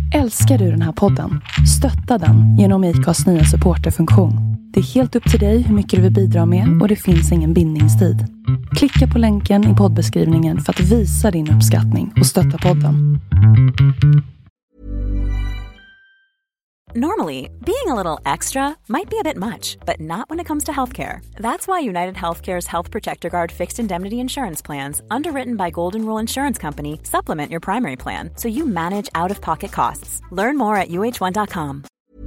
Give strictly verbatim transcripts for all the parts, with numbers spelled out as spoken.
Älskar du den här podden? Stötta den genom I C A:s nya supporterfunktion. Det är helt upp till dig hur mycket du vill bidra med och det finns ingen bindningstid. Klicka på länken i poddbeskrivningen för att visa din uppskattning och stötta podden. Normally, being a little extra might be a bit much, but not when it comes to healthcare. That's why United Healthcare's Health Protector Guard fixed indemnity insurance plans, underwritten by Golden Rule Insurance Company, supplement your primary plan so you manage out-of-pocket costs. Learn more at U H one dot com.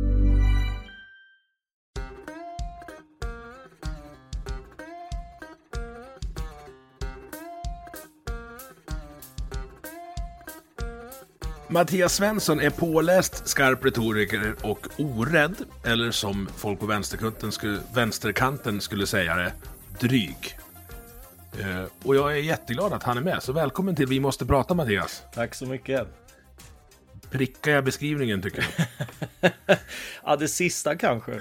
Mattias Svensson är påläst, skarp retoriker och orädd, eller som folk på vänsterkanten skulle, vänsterkanten skulle säga det, dryg. Eh, och jag är jätteglad att han är med, så välkommen till Vi måste prata, Mattias. Tack så mycket. Prickar jag beskrivningen, tycker jag? Ja, det sista kanske.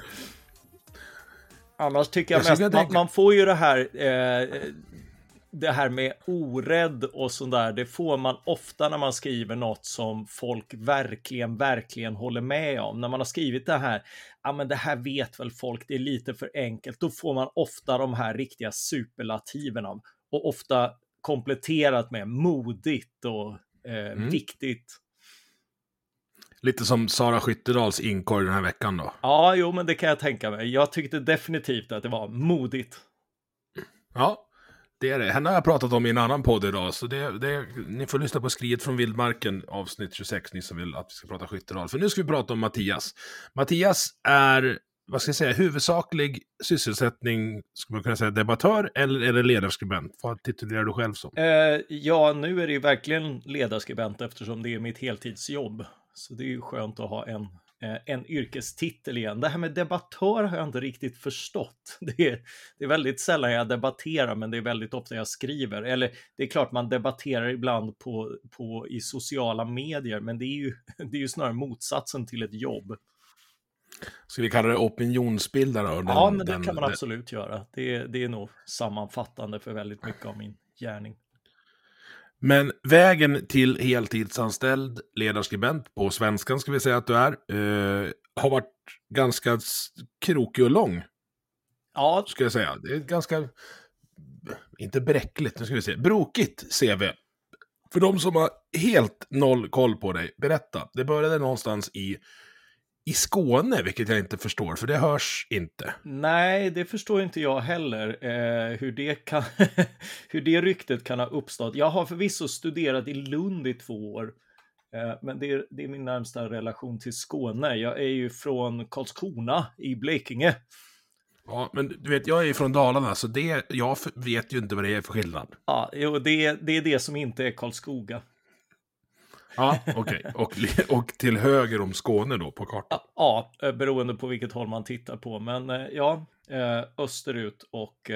Annars tycker jag, jag mest, jag man, tänka... man får ju det här eh, det här med orädd och sådär, det får man ofta när man skriver något som folk verkligen, verkligen håller med om. När man har skrivit det här, ja men det här vet väl folk, det är lite för enkelt, då får man ofta de här riktiga superlativerna och ofta kompletterat med modigt och eh, mm. viktigt. Lite som Sara Skyttedals inkorg den här veckan då. Ja, jo men det kan jag tänka mig. Jag tyckte definitivt att det var modigt. Ja. Det är det. Henne har jag pratat om i en annan podd idag. Så det, det, ni får lyssna på Skriet från Vildmarken, avsnitt tjugosex, ni som vill att vi ska prata Skyttedal. För nu ska vi prata om Mattias. Mattias är, vad ska jag säga, huvudsaklig sysselsättning, skulle man kunna säga, debattör, eller är det ledarskribent? Vad titulerar du själv som? Eh, ja, nu är det ju verkligen ledarskribent eftersom det är mitt heltidsjobb. Så det är ju skönt att ha en en yrkestitel igen. Det här med debattör har jag inte riktigt förstått. Det är, det är väldigt sällan jag debatterar, men det är väldigt ofta jag skriver. Eller det är klart man debatterar ibland på, på, i sociala medier, men det är, ju, det är ju snarare motsatsen till ett jobb. Ska vi kalla det opinionsbildare? Den, ja, men det den, kan man den... absolut göra. Det, det är nog sammanfattande för väldigt mycket av min gärning. Men vägen till heltidsanställd ledarskribent, på svenskan ska vi säga att du är, eh, har varit ganska krokig och lång. Ja. Ska jag säga. Det är ganska, inte bräckligt, nu ska vi se, brokigt C V. För de som har helt noll koll på dig, berätta. Det började någonstans i I Skåne, vilket jag inte förstår, för det hörs inte. Nej, det förstår inte jag heller, eh, hur, det kan hur det ryktet kan ha uppstått. Jag har förvisso studerat i Lund i två år, eh, men det är, det är min närmsta relation till Skåne. Jag är ju från Karlskrona i Blekinge. Ja, men du vet, jag är från Dalarna, så det, jag vet ju inte vad det är för skillnad. Ja, jo, det, det är det som inte är Karlskoga. Ja, okej. Okay. Och, och till höger om Skåne då på kartan? Ja, beroende på vilket håll man tittar på. Men ja, österut och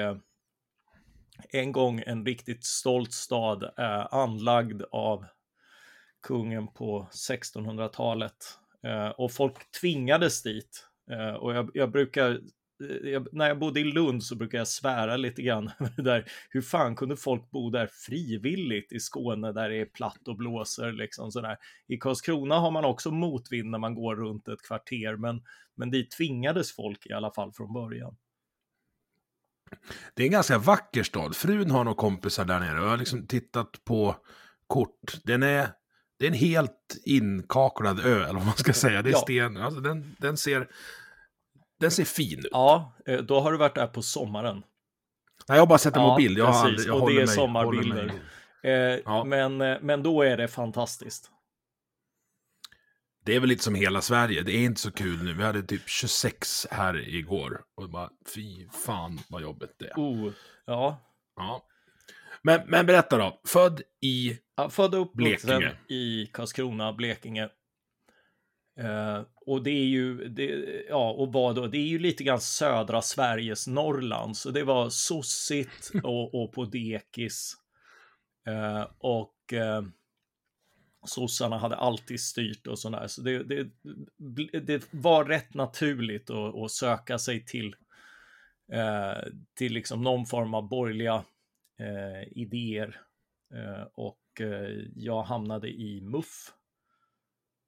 en gång en riktigt stolt stad, anlagd av kungen på sextonhundratalet. Och folk tvingades dit. Och jag, jag brukar... Jag, när jag bodde i Lund så brukar jag svära lite grann där, hur fan kunde folk bo där frivilligt i Skåne där det är platt och blåser liksom sådär. I Karlskrona har man också motvind när man går runt ett kvarter, men, men dit tvingades folk i alla fall från början. Det är en ganska vacker stad. Frun har några kompisar där nere och jag har liksom tittat på kort. Den är, det är en helt inkaklad ö, eller vad man ska säga. Det är ja. sten, alltså den, den ser... Den ser fin ut. Ja, då har du varit där på sommaren. Nej, jag har bara sett en ja, mobil. Jag precis. aldrig, jag och det är mig, sommarbilder. Eh, ja. men, men då är det fantastiskt. Det är väl lite som hela Sverige. Det är inte så kul nu. Vi hade typ tjugosex här igår. Och bara, fy fan vad jobbigt det är. Oh, ja. ja. Men, men berätta då. Född i ja, född upp Blekinge. I Karlskrona, Blekinge. Uh, och det är ju det, ja, och vad då? Det är ju lite grann södra Sveriges Norrland, så det var sossigt och, och på dekis uh, och uh, sossarna hade alltid styrt och sådär, så det, det, det var rätt naturligt att, att söka sig till uh, till liksom någon form av borgerliga uh, idéer uh, och uh, jag hamnade i M U F.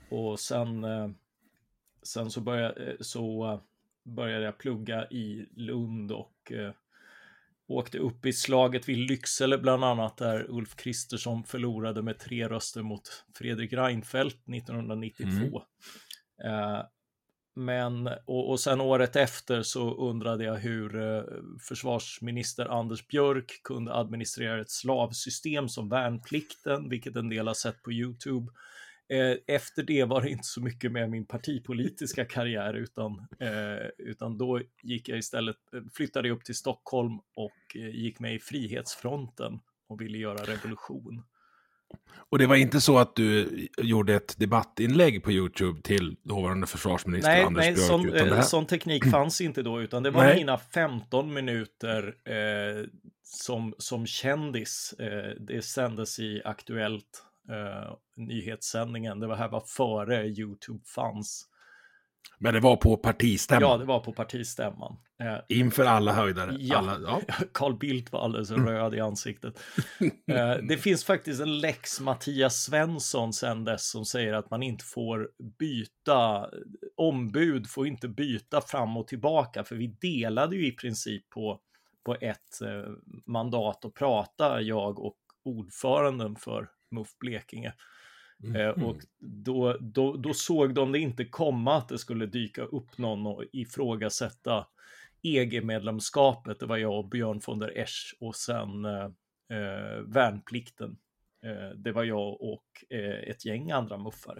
och sen, eh, sen så, började, så började jag plugga i Lund och eh, åkte upp i slaget vid Lycksele bland annat, där Ulf Kristersson förlorade med tre röster mot Fredrik Reinfeldt nittonhundranittiotvå. Mm. Eh, men, och, och sen året efter så undrade jag hur eh, försvarsminister Anders Björk kunde administrera ett slavsystem som värnplikten, vilket en del har sett på YouTube. Eh, efter det var det inte så mycket med min partipolitiska karriär, utan, eh, utan då gick jag istället, flyttade upp till Stockholm och eh, gick med i Frihetsfronten och ville göra revolution. Och det var inte så att du gjorde ett debattinlägg på YouTube till dåvarande försvarsminister nej, Anders nej, Björk? Sån, utan det här... sån teknik fanns inte då, utan det var nej. mina femton minuter eh, som, som kändis. Eh, det sändes i Aktuellt, eh, nyhetssändningen. Det var här var före YouTube fanns. Men det var på partistämman? Ja, det var på partistämman. Eh, Inför alla höjdare? Ja, alla, ja. Carl Bildt var alldeles röd i ansiktet. eh, det finns faktiskt en lex Mattias Svensson sedan dess som säger att man inte får byta, ombud får inte byta fram och tillbaka, för vi delade ju i princip på, på ett eh, mandat att prata, jag och ordföranden för M U F Blekinge. Mm. Eh, och då, då, då såg de det inte komma att det skulle dyka upp någon och ifrågasätta E G-medlemskapet. Det var jag och Björn von der Esch, och sen eh, eh, värnplikten. Eh, det var jag och eh, ett gäng andra muffare.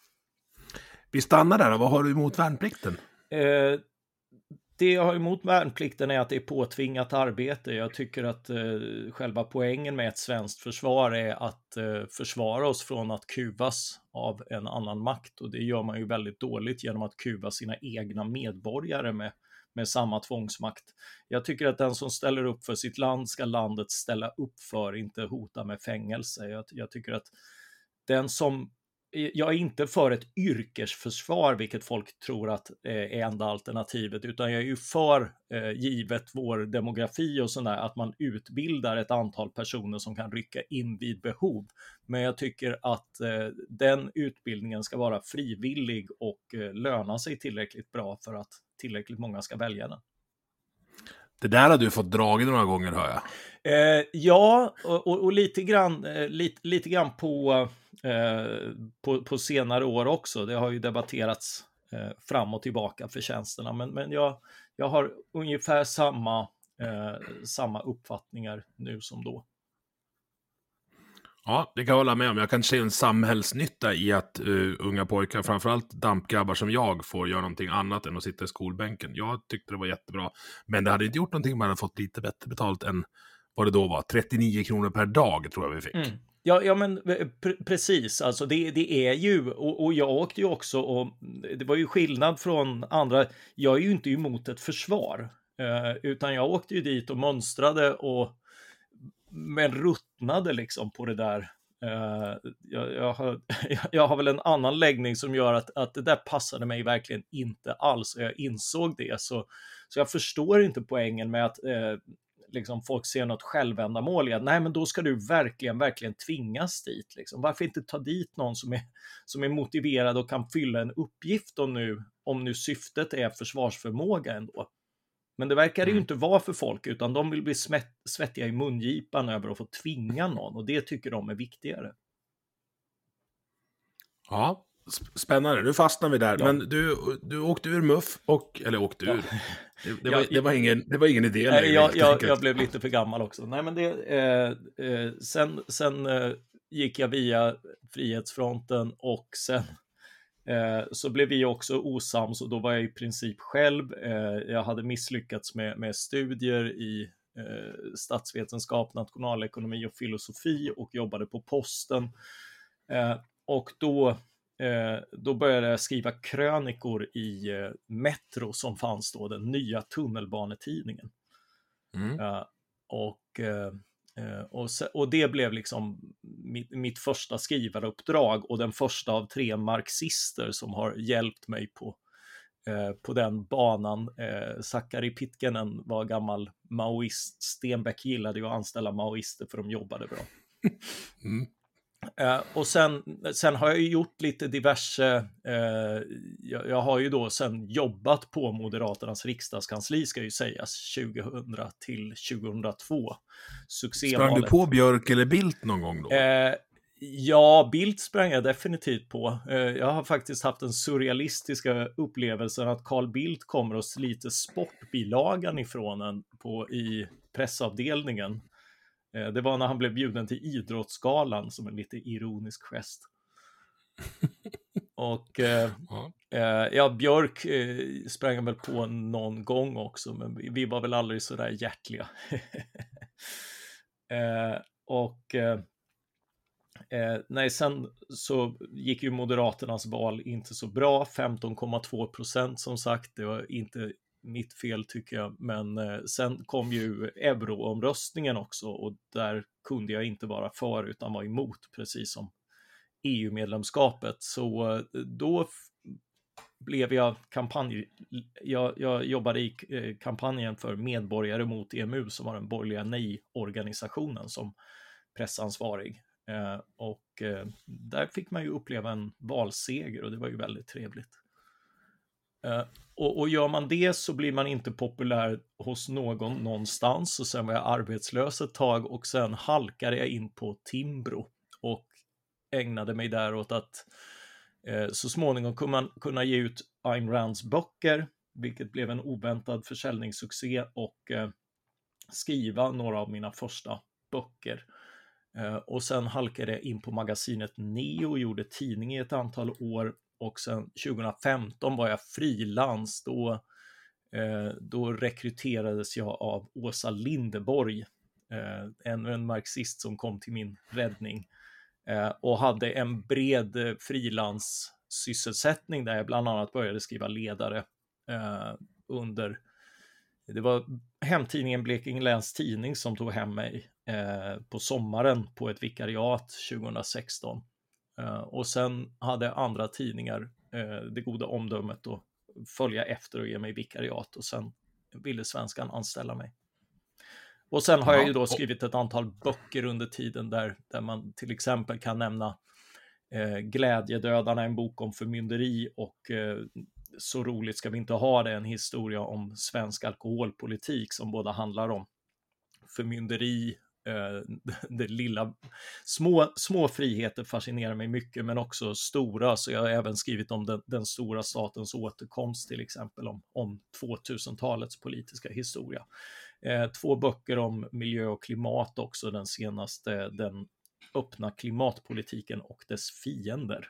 Vi stannar där, och vad har du emot värnplikten? Eh, det jag har emot värnplikten är att det är påtvingat arbete. Jag tycker att eh, själva poängen med ett svenskt försvar är att eh, försvara oss från att kuvas av en annan makt. Och det gör man ju väldigt dåligt genom att kuva sina egna medborgare med, med samma tvångsmakt. Jag tycker att den som ställer upp för sitt land ska landet ställa upp för, inte hota med fängelse. Jag, jag tycker att den som... Jag är inte för ett yrkesförsvar, vilket folk tror att är enda alternativet, utan jag är ju för, eh, givet vår demografi och sådär, att man utbildar ett antal personer som kan rycka in vid behov. Men jag tycker att eh, den utbildningen ska vara frivillig och eh, löna sig tillräckligt bra för att tillräckligt många ska välja den. Det där har du fått dragit några gånger, hör jag. Eh, ja, och, och, och lite grann, eh, lite, lite grann på, eh, på, på senare år också. Det har ju debatterats eh, fram och tillbaka för tjänsterna. Men, men jag, jag har ungefär samma, eh, samma uppfattningar nu som då. Ja, det kan jag hålla med om. Jag kan se en samhällsnytta i att uh, unga pojkar, framförallt dampgrabbar som jag, får göra någonting annat än att sitta i skolbänken. Jag tyckte det var jättebra. Men det hade inte gjort någonting om man hade fått lite bättre betalt än vad det då var. trettionio kronor per dag tror jag vi fick. Mm. Ja, ja, men pre- precis. Alltså det, det är ju, och, och jag åkte ju också, och det var ju skillnad från andra. Jag är ju inte emot ett försvar, eh, utan jag åkte ju dit och mönstrade och men ruttnade liksom på det där. Uh, jag, jag, har, jag har väl en annan läggning som gör att, att det där passade mig verkligen inte alls. Jag insåg det. Så, så jag förstår inte poängen med att uh, liksom folk ser något självändamål i att nej, men då ska du verkligen, verkligen tvingas dit. Liksom. Varför inte ta dit någon som är, som är motiverad och kan fylla en uppgift om nu, om nu syftet är försvarsförmåga ändå. Men det verkar mm. ju inte vara för folk, utan de vill bli smätt, svettiga i mungipan över att få tvinga någon, och det tycker de är viktigare. Ja, spännande. Nu fastnar vi där. Ja. Men du, du åkte ur M U F, och, eller åkte ur. Ja. Det, det, var, det, var ingen, det var ingen idé. Nej, jag, jag, jag blev lite för gammal också. Nej, men det, eh, eh, sen sen eh, gick jag via Frihetsfronten, och sen Eh, så blev vi också osams, och då var jag i princip själv. Eh, jag hade misslyckats med, med studier i eh, statsvetenskap, nationalekonomi och filosofi, och jobbade på posten. Eh, och då, eh, då började jag skriva krönikor i eh, Metro, som fanns då, den nya tunnelbanetidningen. Mm. Eh, och... Eh, Uh, och, se, och det blev liksom mitt, mitt första skrivaruppdrag, och den första av tre marxister som har hjälpt mig på, uh, på den banan. Uh, Sakari Pitkänen var gammal maoist. Stenbeck gillade ju att anställa maoister för de jobbade bra. Mm. Eh, och sen, sen har jag ju gjort lite diverse, eh, jag, jag har ju då sen jobbat på Moderaternas riksdagskansli, ska ju sägas, tjugohundra till tjugohundratvå. Succévalet. Sprang du på Björk eller Bildt någon gång då? Eh, ja, Bildt sprang jag definitivt på. Eh, jag har faktiskt haft den surrealistiska upplevelsen att Carl Bildt kommer och sliter sportbilagan ifrån en på, i pressavdelningen. Det var när han blev bjuden till Idrottsgalan som en lite ironisk gest. Och eh, ja. ja, Björk eh, sprang väl på någon gång också, men vi, vi var väl aldrig så där hjärtliga. eh, och eh, eh, nej, sen så gick ju Moderaternas val inte så bra, femton komma två procent som sagt, det var inte mitt fel tycker jag, men eh, sen kom ju euroomröstningen också och där kunde jag inte vara för utan var emot, precis som E U-medlemskapet. Så eh, då f- blev jag kampanj, jag, jag jobbade i eh, kampanjen för Medborgare mot E M U som var den borgerliga nej-organisationen som pressansvarig. Eh, och eh, där fick man ju uppleva en valseger och det var ju väldigt trevligt. Uh, och, och gör man det så blir man inte populär hos någon någonstans, och sen var jag arbetslös ett tag och sen halkade jag in på Timbro och ägnade mig där åt att uh, så småningom kunna, man kunna ge ut Ayn Rands böcker, vilket blev en oväntad försäljningssuccé, och uh, skriva några av mina första böcker. Uh, och sen halkade jag in på magasinet Neo och gjorde tidning i ett antal år. Och sen tjugohundrafemton var jag frilans, då, eh, då rekryterades jag av Åsa Linderborg, eh, ännu en marxist som kom till min räddning, eh, och hade en bred eh, frilanssysselsättning där jag bland annat började skriva ledare eh, under, det var hemtidningen Blekinge Läns Tidning som tog hem mig eh, på sommaren på ett vikariat tjugohundrasexton. Uh, och sen hade andra tidningar uh, det goda omdömet att följa efter och ge mig vikariat, och sen ville Svenskan anställa mig. Och sen har ja. jag ju då skrivit ett antal böcker under tiden där, där man till exempel kan nämna uh, Glädjedödarna, en bok om förmynderi, och uh, Så roligt ska vi inte ha det, en historia om svensk alkoholpolitik som båda handlar om förmynderi. Det lilla, små, små friheter fascinerar mig mycket, men också stora, så jag har även skrivit om den, den stora statens återkomst, till exempel om, om tvåtusentalets politiska historia. Eh, två böcker om miljö och klimat också, den senaste, den öppna klimatpolitiken och dess fiender.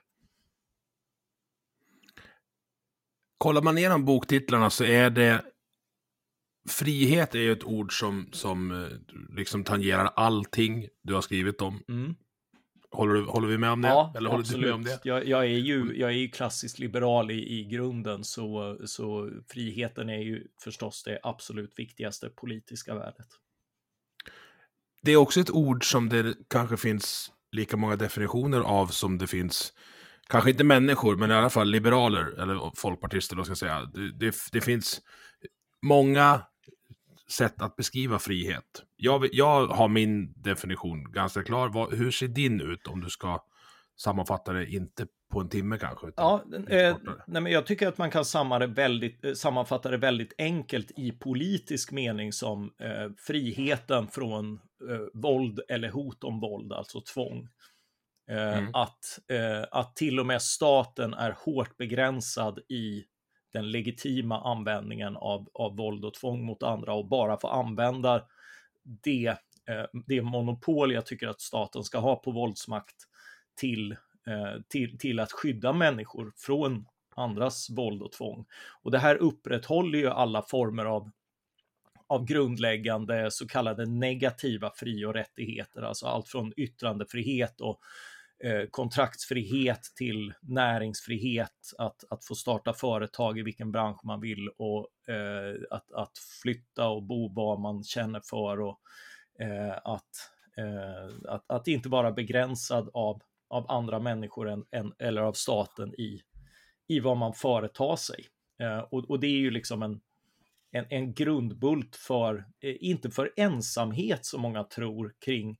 Kollar man igenom boktitlarna så är det frihet är ju ett ord som, som liksom tangerar allting du har skrivit om. Mm. Håller, du, håller vi med om det? Ja, eller håller absolut. Du med om det? Jag, jag, är ju, jag är ju klassiskt liberal i, i grunden, så, så friheten är ju förstås det absolut viktigaste politiska värdet. Det är också ett ord som det kanske finns lika många definitioner av som det finns, kanske inte människor, men i alla fall liberaler eller folkpartister då ska jag säga. Det, det, det finns många sätt att beskriva frihet. Jag, jag har min definition ganska klar. Vad, hur ser din ut om du ska sammanfatta det, inte på en timme kanske? Ja, eh, nej, men jag tycker att man kan samma det väldigt, sammanfatta det väldigt enkelt i politisk mening som eh, friheten från eh, våld eller hot om våld, alltså tvång. Eh, mm. att, eh, att till och med staten är hårt begränsad i den legitima användningen av, av våld och tvång mot andra, och bara få använda det, eh, det monopol jag tycker att staten ska ha på våldsmakt till, eh, till, till att skydda människor från andras våld och tvång. Och det här upprätthåller ju alla former av, av grundläggande så kallade negativa fri- och rättigheter, alltså allt från yttrandefrihet och Eh, kontraktsfrihet till näringsfrihet, att, att få starta företag i vilken bransch man vill, och eh, att, att flytta och bo vad man känner för, och eh, att, eh, att, att inte vara begränsad av, av andra människor än, än, eller av staten i, i vad man företar sig. Eh, och, och det är ju liksom en, en, en grundbult för, eh, inte för ensamhet som många tror kring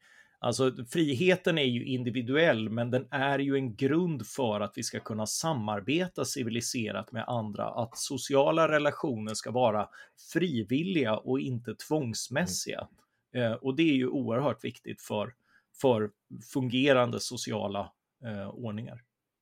Alltså friheten är ju individuell, men den är ju en grund för att vi ska kunna samarbeta civiliserat med andra. Att sociala relationer ska vara frivilliga och inte tvångsmässiga. Mm. Eh, och det är ju oerhört viktigt för, för fungerande sociala eh, ordningar.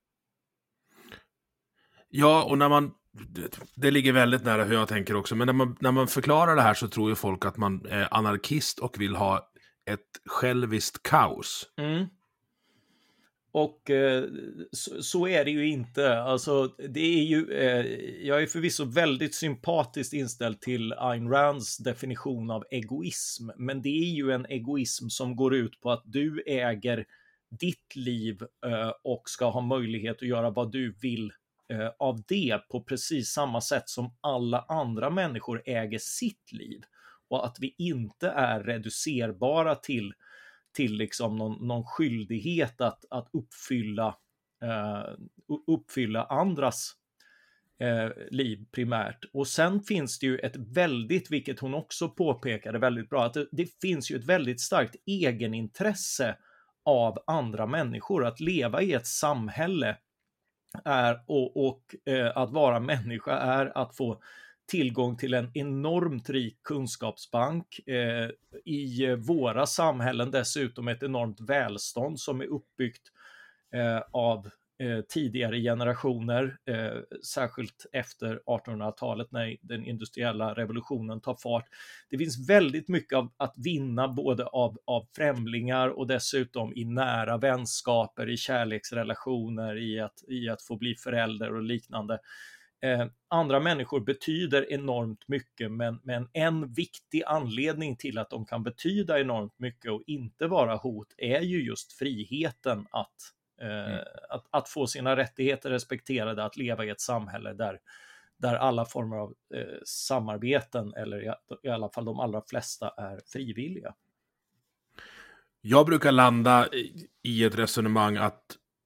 Ja, och när man, det ligger väldigt nära hur jag tänker också, men när man, när man förklarar det här så tror ju folk att man är anarkist och vill ha ett själviskt kaos. Mm. Och eh, så, så är det ju inte. Alltså, det är ju, eh, jag är förvisso väldigt sympatiskt inställd till Ayn Rands definition av egoism, men det är ju en egoism som går ut på att du äger ditt liv eh, och ska ha möjlighet att göra vad du vill eh, av det på precis samma sätt som alla andra människor äger sitt liv. Och att vi inte är reducerbara till, till liksom någon, någon skyldighet att, att uppfylla, eh, uppfylla andras eh, liv primärt. Och sen finns det ju ett väldigt, vilket hon också påpekade väldigt bra, att det, det finns ju ett väldigt starkt egenintresse av andra människor. Att leva i ett samhälle är, och, och eh, att vara människa är att få tillgång till en enormt rik kunskapsbank, eh, i våra samhällen dessutom ett enormt välstånd som är uppbyggt eh, av eh, tidigare generationer, eh, särskilt efter artonhundratalet när den industriella revolutionen tar fart. Det finns väldigt mycket av, att vinna både av, av främlingar och dessutom i nära vänskaper, i kärleksrelationer, i att, i att få bli förälder och liknande. Eh, andra människor betyder enormt mycket, men, men en viktig anledning till att de kan betyda enormt mycket och inte vara hot är ju just friheten att, eh, mm. att, att få sina rättigheter respekterade, att leva i ett samhälle där, där alla former av eh, samarbeten, eller i, i alla fall de allra flesta, är frivilliga. Jag brukar landa i, i ett resonemang att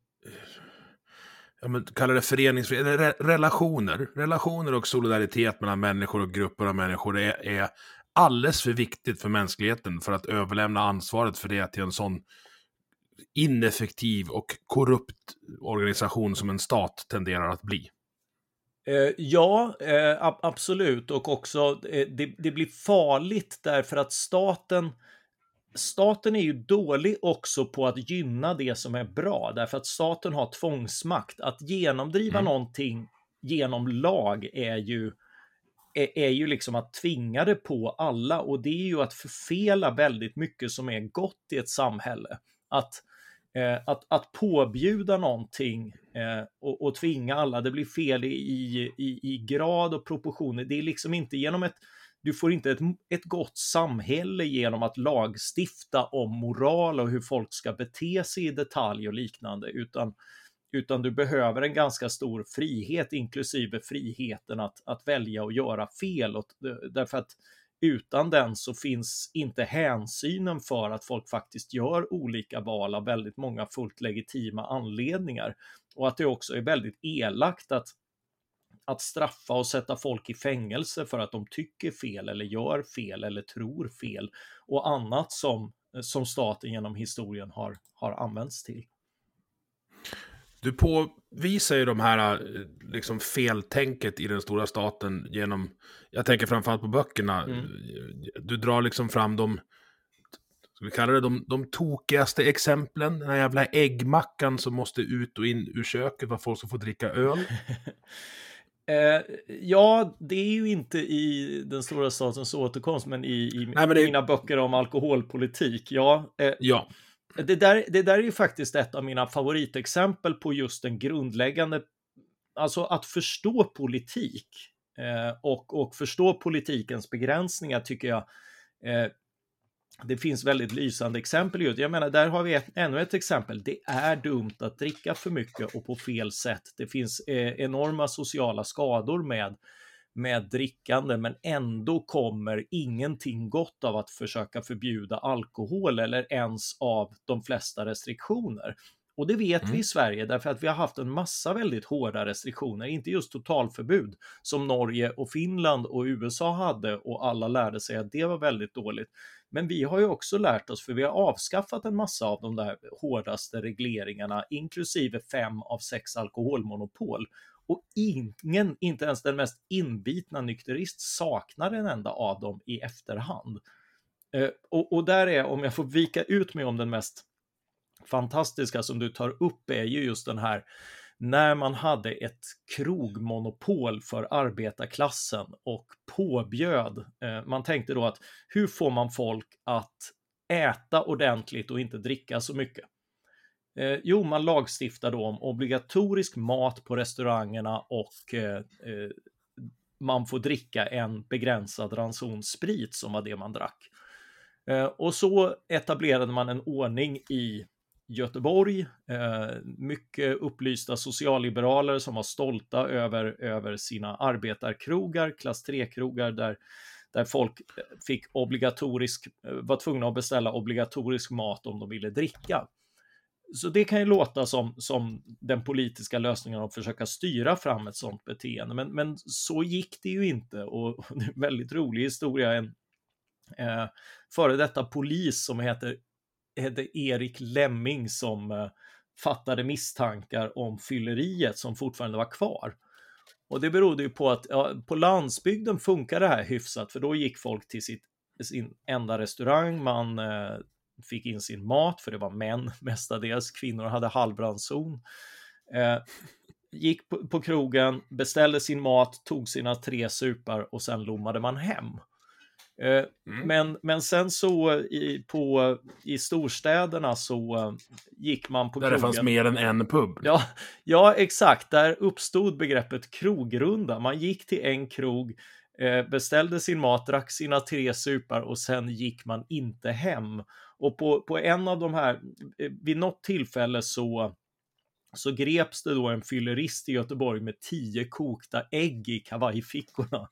ja, men, kallar det föreningsfrihet, re, relationer. Relationer och solidaritet mellan människor och grupper av människor är, är alldeles för viktigt för mänskligheten för att överlämna ansvaret för det till en sån ineffektiv och korrupt organisation som en stat tenderar att bli. Eh, ja, eh, absolut. Och också eh, det, det blir farligt därför att staten Staten är ju dålig också på att gynna det som är bra, därför att staten har tvångsmakt. Att genomdriva mm. någonting genom lag är ju, är, är ju liksom att tvinga det på alla, och det är ju att förfela väldigt mycket som är gott i ett samhälle. Att, eh, att, att påbjuda någonting eh, och, och tvinga alla, det blir fel i, i, i grad och proportioner. Det är liksom inte genom ett Du får inte ett, ett gott samhälle genom att lagstifta om moral och hur folk ska bete sig i detalj och liknande, utan, utan du behöver en ganska stor frihet, inklusive friheten att, att välja och göra fel. Och, därför att utan den så finns inte hänsynen för att folk faktiskt gör olika val av väldigt många fullt legitima anledningar. Och att det också är väldigt elakt att att straffa och sätta folk i fängelse för att de tycker fel eller gör fel eller tror fel och annat som, som staten genom historien har, har använts till. Du påvisar ju de här liksom feltänket i den stora staten genom, jag tänker framförallt på böckerna, mm. du drar liksom fram de, ska vi kalla det de, de tokigaste exemplen, den här jävla äggmackan som måste ut och in ur köket för att folk ska få dricka öl. Eh, ja, det är ju inte i den stora statens återkomst, men i, i Nej, men det... mina böcker om alkoholpolitik. Ja, eh, ja. Det, där, det där är ju faktiskt ett av mina favoritexempel på just den grundläggande, alltså att förstå politik eh, och, och förstå politikens begränsningar tycker jag. Eh, det finns väldigt lysande exempel. Jag menar, där har vi ett, ännu ett exempel. Det är dumt att dricka för mycket och på fel sätt. Det finns eh, enorma sociala skador med, med drickande, men ändå kommer ingenting gott av att försöka förbjuda alkohol eller ens av de flesta restriktioner. Och det vet Mm. vi i Sverige därför att vi har haft en massa väldigt hårda restriktioner, inte just totalförbud som Norge och Finland och U S A hade och alla lärde sig att det var väldigt dåligt. Men vi har ju också lärt oss, för vi har avskaffat en massa av de där hårdaste regleringarna, inklusive fem av sex alkoholmonopol. Och ingen, inte ens den mest inbitna nykterist, saknar en enda av dem i efterhand. Eh, och, och där är, om jag får vika ut mig om den mest fantastiska som du tar upp, är ju just den här när man hade ett krogmonopol för arbetarklassen och påbjöd, eh, man tänkte då att hur får man folk att äta ordentligt och inte dricka så mycket? Eh, jo, man lagstiftar då om obligatorisk mat på restaurangerna och eh, eh, man får dricka en begränsad ranson sprit som var det man drack. Eh, och så etablerade man en ordning i Göteborg, eh, mycket upplysta socialliberaler som var stolta över, över sina arbetarkrogar, klass tre-krogar där, där folk fick obligatorisk, var tvungna att beställa obligatorisk mat om de ville dricka. Så det kan ju låta som, som den politiska lösningen att försöka styra fram ett sådant beteende, men, men så gick det ju inte. Och, och det är en väldigt rolig historia, en eh, före detta polis som heter hette Erik Lemming som eh, fattade misstankar om fylleriet som fortfarande var kvar. Och det berodde ju på att ja, på landsbygden funkar det här hyfsat, för då gick folk till sitt, sin enda restaurang, man eh, fick in sin mat, för det var män mestadels, kvinnor hade halvranson. Eh, gick på, på krogen, beställde sin mat, tog sina tre supar och sen lommade man hem. Mm. Men, men sen så i, på, i storstäderna så uh, gick man på där krogen. Det fanns mer än en pub. Ja, ja, exakt. Där uppstod begreppet krogrunda. Man gick till en krog, eh, beställde sin mat, drack sina tre supar och sen gick man inte hem. Och på, på en av de här, vid något tillfälle så så greps det då en fyllerist i Göteborg med tio kokta ägg i kavajfickorna.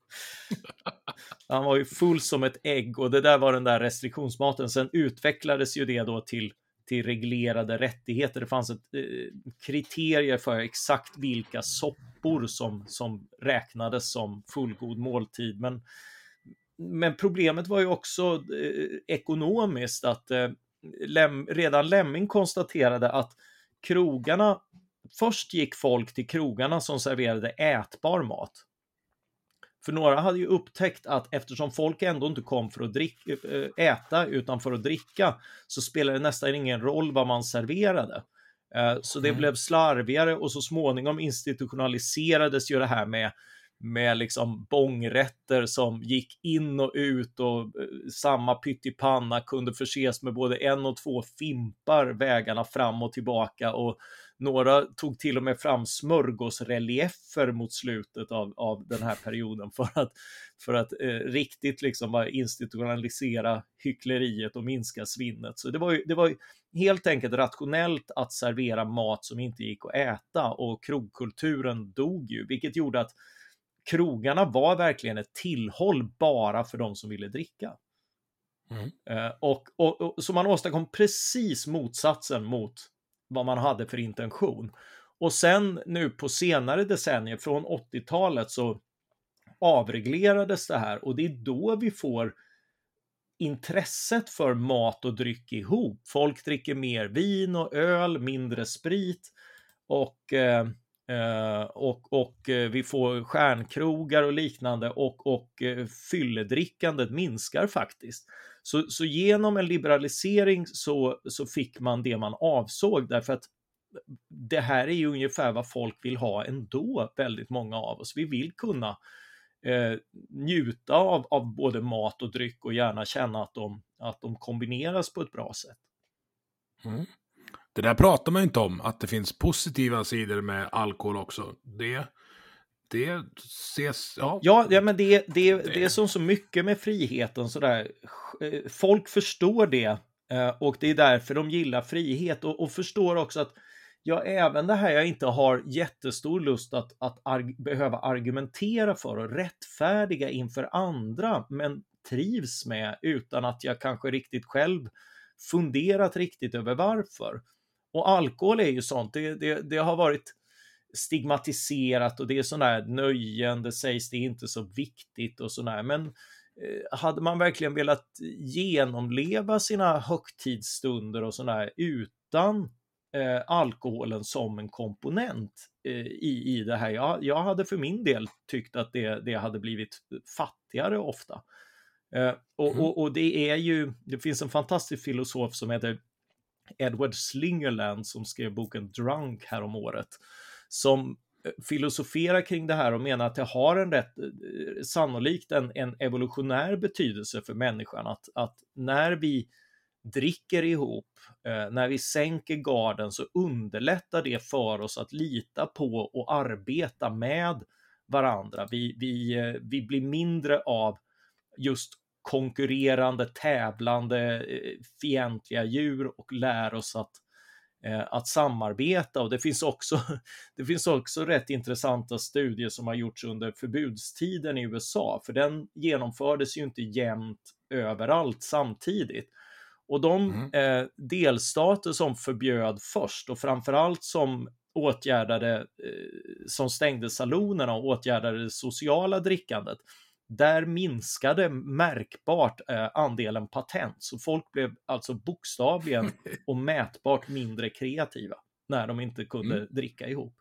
Han var ju full som ett ägg, och det där var den där restriktionsmaten. Sen utvecklades ju det då till, till reglerade rättigheter. Det fanns ett eh, kriterier för exakt vilka soppor som, som räknades som fullgod måltid. Men, men problemet var ju också eh, ekonomiskt att eh, Lem, redan Lemming konstaterade att krogarna, först gick folk till krogarna som serverade ätbar mat. För några hade ju upptäckt att eftersom folk ändå inte kom för att dricka, äta utan för att dricka, så spelade det nästan ingen roll vad man serverade. Så det mm. blev slarvigare, och så småningom institutionaliserades ju det här med med liksom bångrätter som gick in och ut, och samma pyttipanna kunde förses med både en och två fimpar vägarna fram och tillbaka, och några tog till och med fram smörgåsreliefer mot slutet av, av den här perioden för att, för att eh, riktigt liksom bara institutionalisera hyckleriet och minska svinnet. Så det var ju, det var ju helt enkelt rationellt att servera mat som inte gick att äta, och krogkulturen dog ju, vilket gjorde att krogarna var verkligen ett tillhåll bara för de som ville dricka. Mm. Uh, och, och, och så man åstadkom precis motsatsen mot vad man hade för intention. Och sen nu på senare decennier, från åttiotalet, så avreglerades det här, och det är då vi får intresset för mat och dryck ihop. Folk dricker mer vin och öl, mindre sprit, och uh, Uh, och, och uh, vi får stjärnkrogar och liknande, och, och uh, fylledrickandet minskar faktiskt. Så, så genom en liberalisering så, så fick man det man avsåg, därför att det här är ju ungefär vad folk vill ha ändå, väldigt många av oss. Vi vill kunna uh, njuta av, av både mat och dryck, och gärna känna att de, att de kombineras på ett bra sätt. Mm. Det där pratar man inte om, att det finns positiva sidor med alkohol också. Det, det ses, ja. Ja, ja men det, det, det är som så mycket med friheten sådär. Folk förstår det, och det är därför de gillar frihet, och, och förstår också att ja, även det här jag inte har jättestor lust att, att arg- behöva argumentera för och rättfärdiga inför andra, men trivs med utan att jag kanske riktigt själv funderat riktigt över varför. och alkohol är ju sånt, det, det, det har varit stigmatiserat och det är sådär nöjen, det sägs det är inte så viktigt och sådär, men eh, hade man verkligen velat genomleva sina högtidsstunder och sådär utan eh, alkoholen som en komponent eh, i, i det här, jag, jag hade för min del tyckt att det, det hade blivit fattigare ofta. Eh, och, Mm. och, och det är ju, det finns en fantastisk filosof som heter Edward Slingerland som skrev boken Drunk här om året, som filosoferar kring det här och menar att det har en rätt sannolikt en, en evolutionär betydelse för människan att, att när vi dricker ihop, eh, när vi sänker garden, så underlättar det för oss att lita på och arbeta med varandra. Vi, vi, vi blir mindre av just konkurrerande, tävlande, fientliga djur och lär oss att, eh, att samarbeta. Och det finns också, det finns också rätt intressanta studier som har gjorts under förbudstiden i U S A, för den genomfördes ju inte jämnt överallt samtidigt. Och de Mm. eh, delstater som förbjöd först och framförallt som åtgärdade, eh, som stängde salonerna och åtgärdade det sociala drickandet, där minskade märkbart eh, andelen patent. Så folk blev alltså bokstavligen och mätbart mindre kreativa när de inte kunde mm. dricka ihop.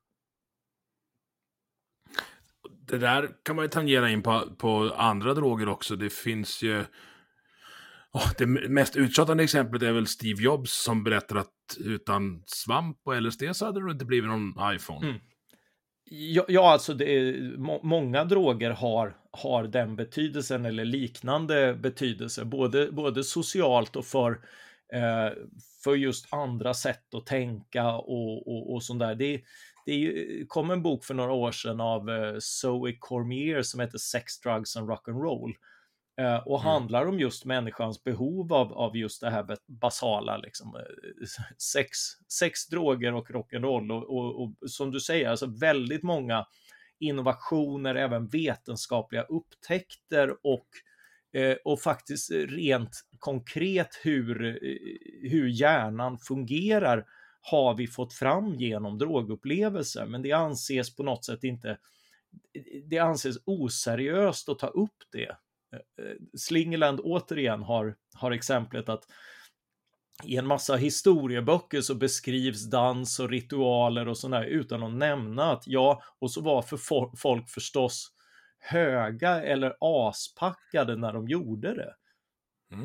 Det där kan man ju tangera in på, på andra droger också. Det finns ju... Oh, det mest uttjatande exemplet är väl Steve Jobs som berättar att utan svamp och L S D så hade det inte blivit någon iPhone. Mm. Ja, ja, alltså det är, må, många droger har, har den betydelsen eller liknande betydelse, både, både socialt och för, eh, för just andra sätt att tänka och, och, och sånt där. Det, det är ju, kom en bok för några år sedan av eh, Zoe Cormier som heter Sex, Drugs and Rock'n'Roll. Uh, och mm. handlar om just människans behov av, av just det här basala liksom, sex, sex, droger och rock'n'roll och, och, och som du säger, alltså väldigt många innovationer, även vetenskapliga upptäckter och, eh, och faktiskt rent konkret hur, hur hjärnan fungerar har vi fått fram genom drogupplevelser, men det anses på något sätt inte, det anses oseriöst att ta upp det. Slingerland återigen har, har exemplet att i en massa historieböcker så beskrivs dans och ritualer och sådär utan att nämna att ja, och så var för fo- folk förstås höga eller aspackade när de gjorde det. Mm.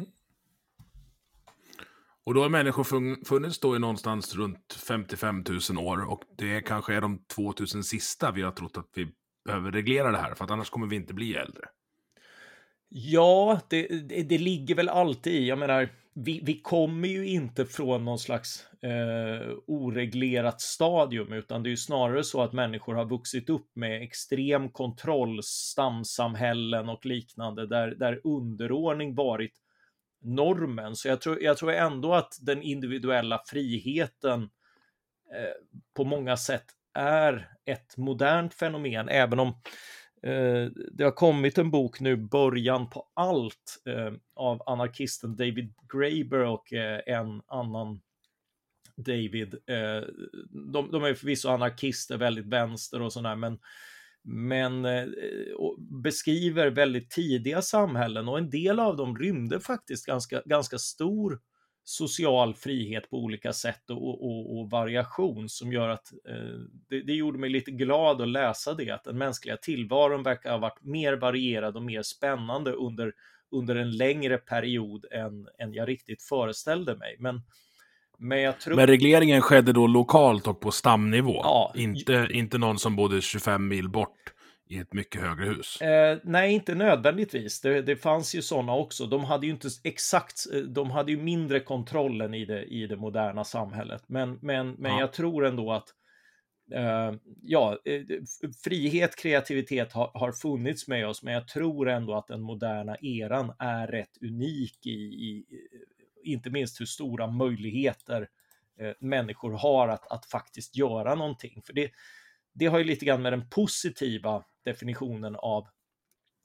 Och då har människor fun- funnits då i någonstans runt femtiofem tusen år och det kanske är de tvåtusen sista vi har trott att vi behöver reglera det här, för att annars kommer vi inte bli äldre. Ja, det, det, det ligger väl alltid i, jag menar, vi, vi kommer ju inte från någon slags eh, oreglerat stadium, utan det är ju snarare så att människor har vuxit upp med extrem kontroll, stamsamhällen och liknande, där, där underordning varit normen. Så jag tror, jag tror ändå att den individuella friheten eh, på många sätt är ett modernt fenomen, även om Uh, det har kommit en bok nu, Början på allt, uh, av anarkisten David Graeber och uh, en annan David. Uh, de, de är förvisso anarkister, väldigt vänster och sådär, men, men uh, beskriver väldigt tidiga samhällen och en del av dem rymde faktiskt ganska, ganska stor social frihet på olika sätt och, och, och variation som gör att eh, det, det gjorde mig lite glad att läsa det, att den mänskliga tillvaron verkar ha varit mer varierad och mer spännande under, under en längre period än, än jag riktigt föreställde mig. Men, men, jag tror... men regleringen skedde då lokalt och på stamnivå, ja, inte, inte någon som bodde tjugofem mil bort i ett mycket högre hus. Eh, nej, inte nödvändigtvis. Det, det fanns ju sådana också. De hade ju inte exakt, de hade ju mindre kontrollen i det, i det moderna samhället. Men, men, men ja. Jag tror ändå att eh, ja, frihet, kreativitet har, har funnits med oss, men jag tror ändå att den moderna eran är rätt unik i, i inte minst hur stora möjligheter eh, människor har att, att faktiskt göra någonting. För det Det har ju lite grann med den positiva definitionen av,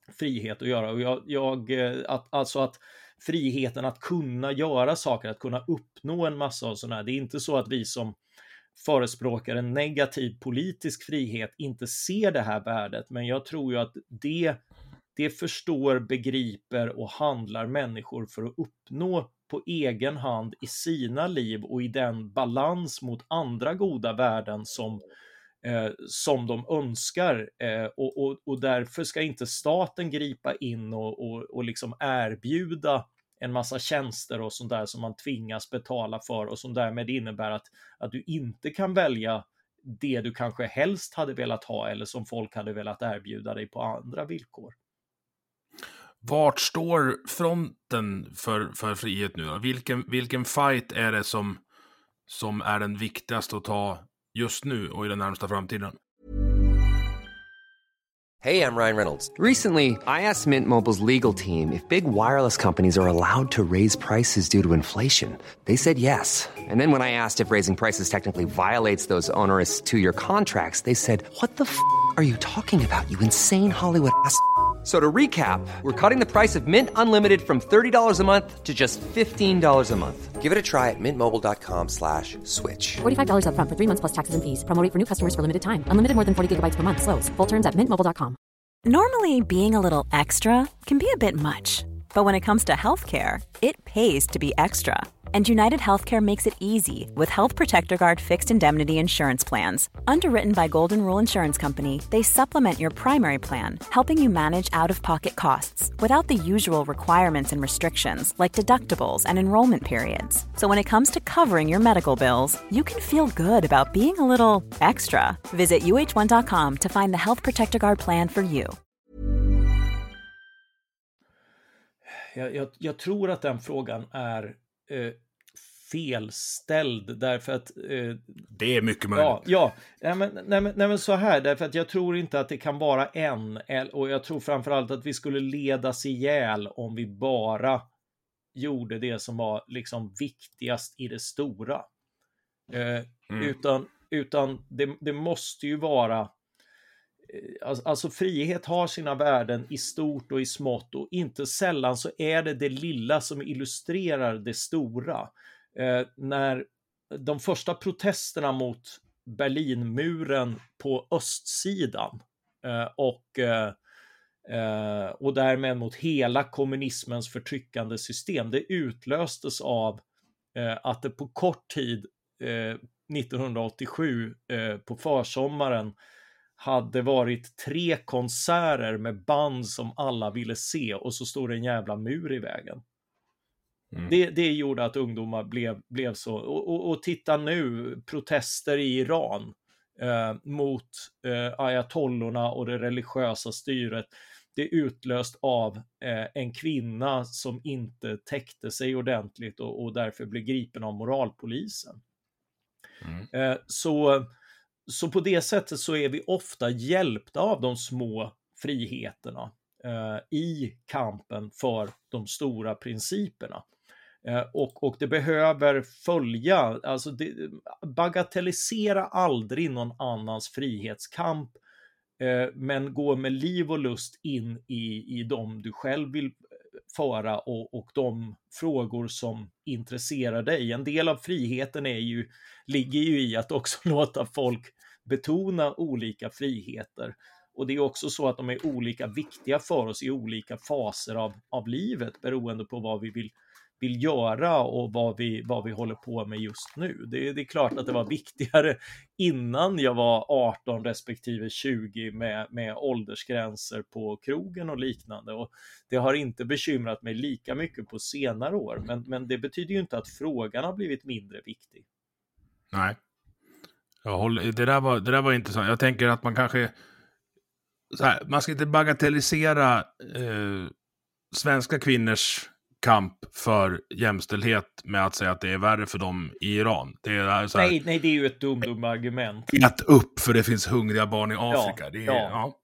frihet att göra. Och jag, jag, att, alltså att friheten att kunna göra saker, att kunna uppnå en massa av sådana här. Det är inte så att vi som förespråkar en negativ politisk frihet inte ser det här värdet, men jag tror ju att det, det förstår, begriper och handlar människor för att uppnå på egen hand i sina liv och i den balans mot andra goda värden som, eh, som de önskar. Eh, och, och, och därför ska inte staten gripa in och, och, och liksom erbjuda en massa tjänster och sånt där som man tvingas betala för och som därmed innebär att, att du inte kan välja det du kanske helst hade velat ha eller som folk hade velat erbjuda dig på andra villkor. Vart står fronten för, för frihet nu då? Vilken, vilken fight är det som, som är den viktigaste att ta just nu och i den närmsta framtiden? Hey, I'm Ryan Reynolds. Recently, I asked Mint Mobile's legal team if big wireless companies are allowed to raise prices due to inflation. They said yes. And then when I asked if raising prices technically violates those onerous two-year contracts, they said, "What the f*** are you talking about, you insane Hollywood ass?" So to recap, we're cutting the price of Mint Unlimited from thirty dollars a month to just fifteen dollars a month. Give it a try at mintmobile.com slash switch. forty-five dollars up front for three months plus taxes and fees. Promo rate for new customers for limited time. Unlimited more than forty gigabytes per month. Slows full terms at mint mobile dot com. Normally, being a little extra can be a bit much. But when it comes to healthcare, it pays to be extra. And United Healthcare makes it easy with Health Protector Guard fixed indemnity insurance plans. Underwritten by Golden Rule Insurance Company, they supplement your primary plan, helping you manage out-of-pocket costs without the usual requirements and restrictions like deductibles and enrollment periods. So when it comes to covering your medical bills, you can feel good about being a little extra. Visit U H one dot com to find the Health Protector Guard plan for you. Jag, jag, jag tror att den frågan är eh, felställd därför att... Eh, det är mycket möjligt. Ja, ja. Nej, men, nej, men, nej men så här, därför att jag tror inte att det kan vara en, och jag tror framförallt att vi skulle ledas ihjäl om vi bara gjorde det som var liksom viktigast i det stora. Eh, mm. Utan, utan det, det måste ju vara... Alltså frihet har sina värden i stort och i smått och inte sällan så är det det lilla som illustrerar det stora. Eh, när de första protesterna mot Berlinmuren på östsidan eh, och, eh, och därmed mot hela kommunismens förtryckande system, det utlöstes av eh, att det på kort tid eh, nittonhundraåttiosju eh, på försommaren hade varit tre konserter med band som alla ville se och så stod det en jävla mur i vägen. Mm. Det, det gjorde att ungdomar blev, blev så. Och, och, och titta nu, protester i Iran eh, mot eh, ayatollorna och det religiösa styret. Det är utlöst av eh, en kvinna som inte täckte sig ordentligt och, och därför blev gripen av moralpolisen. Mm. Eh, så... Så på det sättet så är vi ofta hjälpta av de små friheterna eh, i kampen för de stora principerna. Eh, och, och det behöver följa, alltså det, bagatellisera aldrig någon annans frihetskamp, eh, men gå med liv och lust in i, i de du själv vill föra och, och de frågor som intresserar dig. En del av friheten är ju, ligger ju i att också låta folk betona olika friheter. Och det är också så att de är olika viktiga för oss i olika faser av, av livet beroende på vad vi vill, vill göra och vad vi, vad vi håller på med just nu. Det, det är klart att det var viktigare innan jag var arton respektive tjugo med, med åldersgränser på krogen och liknande. Och det har inte bekymrat mig lika mycket på senare år. Men, men det betyder ju inte att frågan har blivit mindre viktig. Nej. Jag håller, det, där var, det där var intressant. Jag tänker att man kanske... Så här, man ska inte bagatellisera eh, svenska kvinnors kamp för jämställdhet med att säga att det är värre för dem i Iran. Det är så här, nej, nej, det är ju ett dumt, dumt argument. Att upp för det finns hungriga barn i Afrika. Ja, det, är, ja. Ja.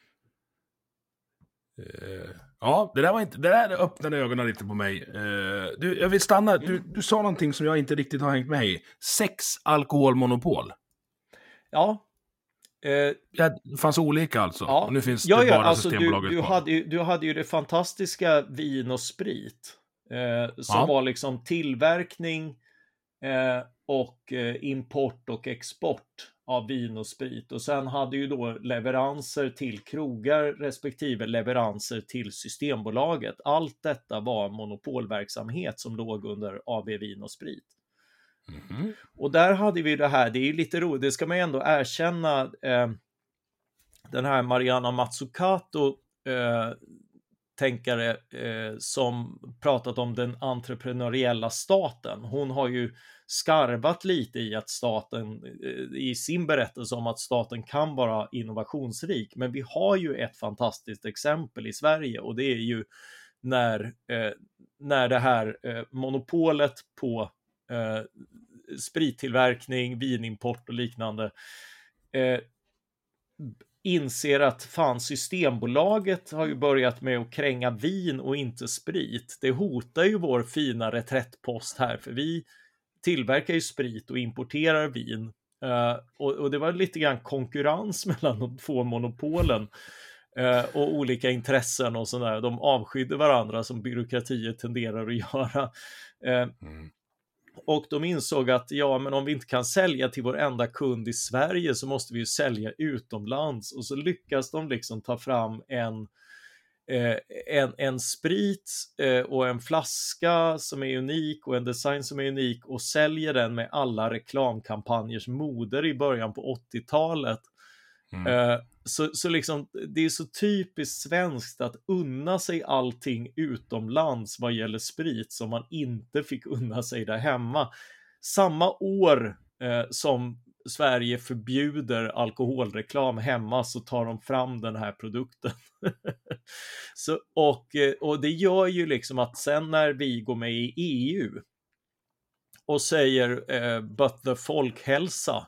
Uh, ja, det där var inte, det där öppnade ögonen lite på mig. Uh, du, jag vill stanna. Du, du sa någonting som jag inte riktigt har hängt med i. Sex alkoholmonopol. Ja. Eh, Ja, det fanns olika alltså. ja, Och nu finns ja, det ja, bara alltså du, Systembolaget du, kvar. hade ju, du hade ju det fantastiska Vin och Sprit. Eh, som Ja. var liksom tillverkning eh, och eh, import och export av vin och sprit. Och sen hade ju då leveranser till krogar respektive leveranser till Systembolaget. Allt detta var monopolverksamhet som låg under A B Vin och Sprit. Mm-hmm. Och där hade vi det här, det är ju lite roligt, det ska man ändå erkänna, eh, den här Mariana Mazzucato, eh, tänkare eh, som pratat om den entreprenöriella staten. Hon har ju skarvat lite i att staten, eh, i sin berättelse om att staten kan vara innovationsrik. Men vi har ju ett fantastiskt exempel i Sverige, och det är ju när, eh, när det här eh, monopolet på eh, sprittillverkning, vinimport och liknande eh, inser att fan, Systembolaget har ju börjat med att kränga vin och inte sprit. Det hotar ju vår fina reträttpost här, för vi tillverkar ju sprit och importerar vin. Uh, och, och det var lite grann konkurrens mellan de två monopolen uh, och olika intressen och sådär. De avskydde varandra som byråkratier tenderar att göra. Uh, mm. Och de insåg att ja, men om vi inte kan sälja till vår enda kund i Sverige så måste vi ju sälja utomlands. Och så lyckas de liksom ta fram en, eh, en, en sprit eh, och en flaska som är unik och en design som är unik och säljer den med alla reklamkampanjers moder i början på åttiotalet. Mm. Eh, så, så liksom, det är så typiskt svenskt att unna sig allting utomlands vad gäller sprit som man inte fick unna sig där hemma. Samma år eh, som Sverige förbjuder alkoholreklam hemma så tar de fram den här produkten. så, och, och det gör ju liksom att sen när vi går med i E U och säger eh, but the folkhälsa,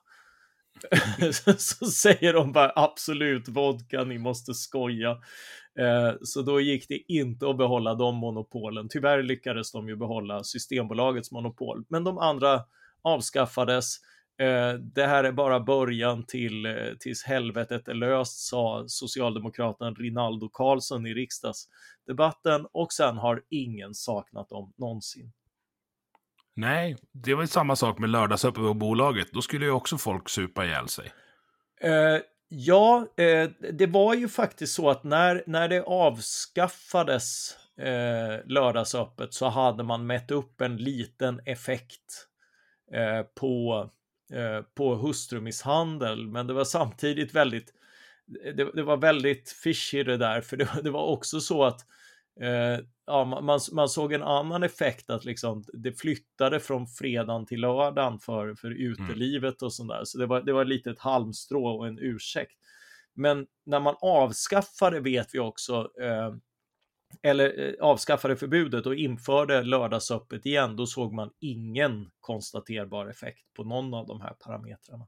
så säger de bara absolut vodka, ni måste skoja. Eh, så då gick det inte att behålla de monopolen. Tyvärr lyckades de ju behålla Systembolagets monopol, men de andra avskaffades. Eh, det här är bara början till eh, tills helvetet är löst, sa socialdemokraten Rinaldo Karlsson i riksdagsdebatten, och sen har ingen saknat dem någonsin. Nej, det var ju samma sak med lördagsöppet på bolaget. Då skulle ju också folk supa ihjäl sig. Uh, ja, uh, det var ju faktiskt så att när, när det avskaffades uh, lördagsöppet så hade man mätt upp en liten effekt uh, på, uh, på hustrumisshandel. Men det var samtidigt väldigt, det, det var väldigt fishy det där. För det, det var också så att Uh, ja, man, man såg en annan effekt, att liksom det flyttade från fredagen till lördagen för, för utelivet och sådär. Så det var, det var lite ett halmstrå och en ursäkt. Men när man avskaffade, vet vi också, uh, eller uh, avskaffade förbudet och införde lördagsöppet igen, då såg man ingen konstaterbar effekt på någon av de här parametrarna.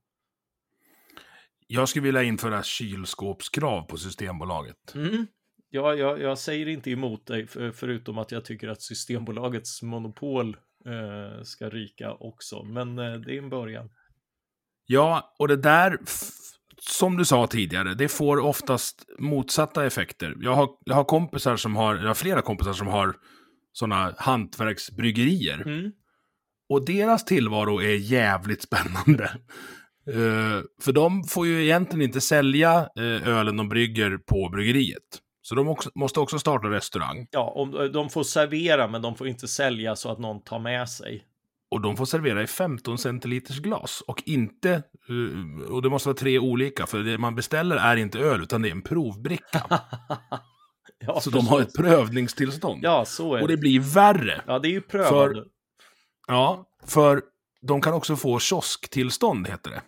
Jag skulle vilja införa kylskåpskrav på Systembolaget. Mm. Ja, jag, jag säger inte emot dig, för, förutom att jag tycker att Systembolagets monopol eh, ska ryka också. Men eh, det är en början. Ja, och det där, f- som du sa tidigare, det får oftast motsatta effekter. Jag har, jag har kompisar som har, jag har flera kompisar som har sådana hantverksbryggerier. Mm. Och deras tillvaro är jävligt spännande. uh, för de får ju egentligen inte sälja uh, ölen de brygger på bryggeriet. Så de också, måste också starta restaurang. Ja, och de får servera, men de får inte sälja så att någon tar med sig. Och de får servera i femton centiliters glas. Och inte, och det måste vara tre olika, för det man beställer är inte öl, utan det är en provbricka. ja, så de har ett prövningstillstånd. Ja, så är det. Och det blir värre. Ja, det är ju prövande. För, ja, för de kan också få kiosktillstånd, heter det.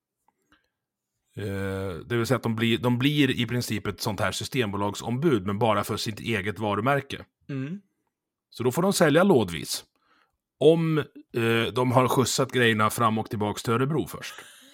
Uh, det vill säga att de blir, de blir i princip ett sånt här systembolagsombud, men bara för sitt eget varumärke. Mm. Så då får de sälja lådvis. Om uh, de har skjutsat grejerna fram och tillbaka till Örebro först.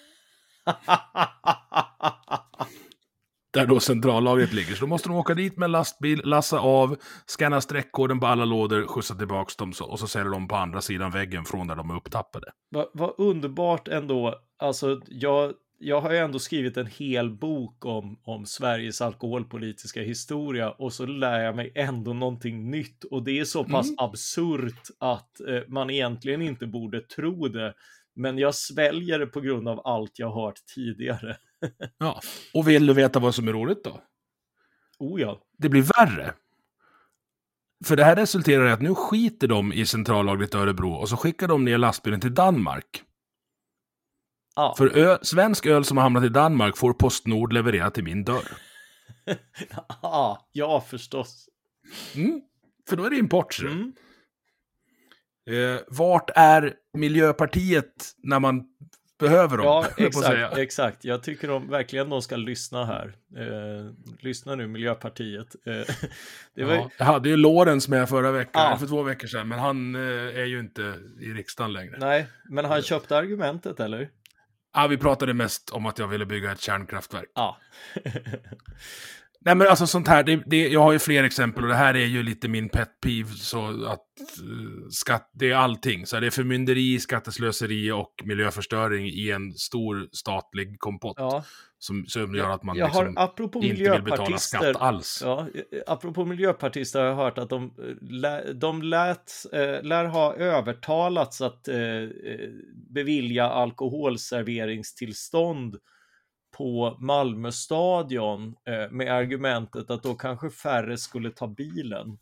Där då centrallagret ligger. Så då måste de åka dit med en lastbil, lassa av, scanna streckkoden på alla lådor, skjutsa tillbaka dem så, och så säljer de på andra sidan väggen från där de är upptappade. Vad va underbart ändå. Alltså, jag... jag har ju ändå skrivit en hel bok om, om Sveriges alkoholpolitiska historia och så lär jag mig ändå någonting nytt och det är så pass mm. absurt att eh, man egentligen inte borde tro det, men jag sväljer det på grund av allt jag har hört tidigare. Ja, och vill du veta vad som är roligt då? Oh ja. Det blir värre. För det här resulterar i att nu skiter de i centrallagret Örebro och så skickar de ner lastbilen till Danmark. Ja. För ö- svensk öl som har hamnat i Danmark får Postnord leverera till min dörr. ja, ja, förstås. Mm, för då är det import. Mm. Eh, vart är Miljöpartiet när man behöver dem? Ja, exakt, exakt. Jag tycker de verkligen de ska lyssna här. Eh, lyssna nu, Miljöpartiet. Eh, det var... ja, jag hade ju Lorenz med förra veckan, ja. för två veckor sedan, men han eh, är ju inte i riksdagen längre. Nej, men han köpte argumentet, eller? Ja, vi pratade mest om att jag ville bygga ett kärnkraftverk. Ja. Nej, men alltså sånt här, det, det, jag har ju fler exempel och det här är ju lite min pet peeve, så att uh, skatt, det är allting. Så det är förmynderi, skatteslöseri och miljöförstöring i en stor statlig kompott. Ja. Som, som gör att man jag liksom har, apropå inte vill betala skatt alls. Ja, apropå miljöpartister har jag hört att de, de lät, äh, lär ha övertalats att äh, bevilja alkoholserveringstillstånd på Malmö stadion eh, med argumentet att då kanske färre skulle ta bilen.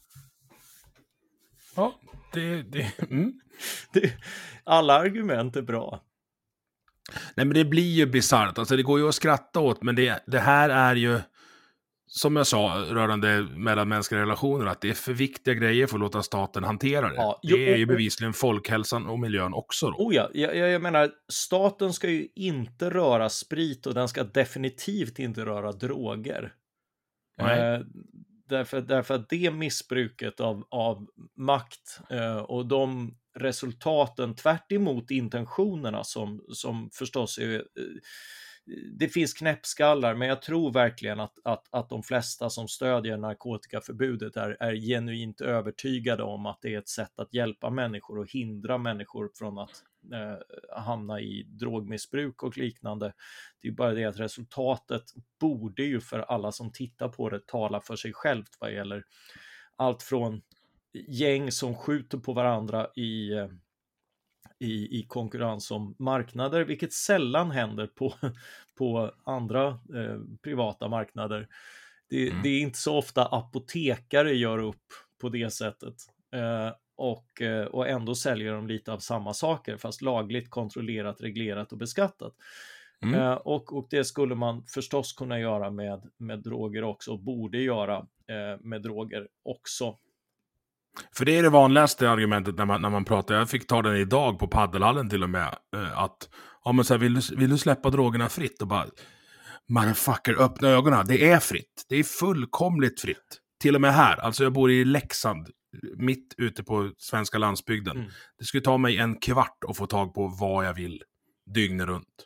Ja, det... det, mm. det alla argument är bra. Nej, men det blir ju bizarrt. Alltså det går ju att skratta åt, men det, det här är ju, som jag sa, rörande mellanmänskliga relationer, att det är för viktiga grejer för att låta staten hantera det. Ja, jo, det är ju bevisligen folkhälsan och miljön också då. Oh ja, jag, jag menar, staten ska ju inte röra sprit och den ska definitivt inte röra droger. Eh, därför, därför att det missbruket av, av makt eh, och de resultaten tvärt emot intentionerna som, som förstås är... Eh, det finns knäppskallar, men jag tror verkligen att, att, att de flesta som stödjer narkotikaförbudet är, är genuint övertygade om att det är ett sätt att hjälpa människor och hindra människor från att eh, hamna i drogmissbruk och liknande. Det är bara det att resultatet borde ju för alla som tittar på det tala för sig självt vad gäller allt från gäng som skjuter på varandra i... Eh, I, i konkurrens om marknader, vilket sällan händer på, på andra eh, privata marknader. Det, mm. det är inte så ofta apotekare gör upp på det sättet eh, och, eh, och ändå säljer de lite av samma saker fast lagligt, kontrollerat, reglerat och beskattat. Mm. Eh, och, och det skulle man förstås kunna göra med, med droger också och borde göra eh, med droger också. För det är det vanligaste argumentet när man, när man pratar. Jag fick ta den idag på paddelhallen till och med. Att ja, men så här, vill, du, vill du släppa drogerna fritt? Och bara, motherfucker, öppna ögonen. Det är fritt. Det är fullkomligt fritt. Till och med här. Alltså jag bor i Leksand. Mitt ute på svenska landsbygden. Mm. Det skulle ta mig en kvart att få tag på vad jag vill. Dygnet runt.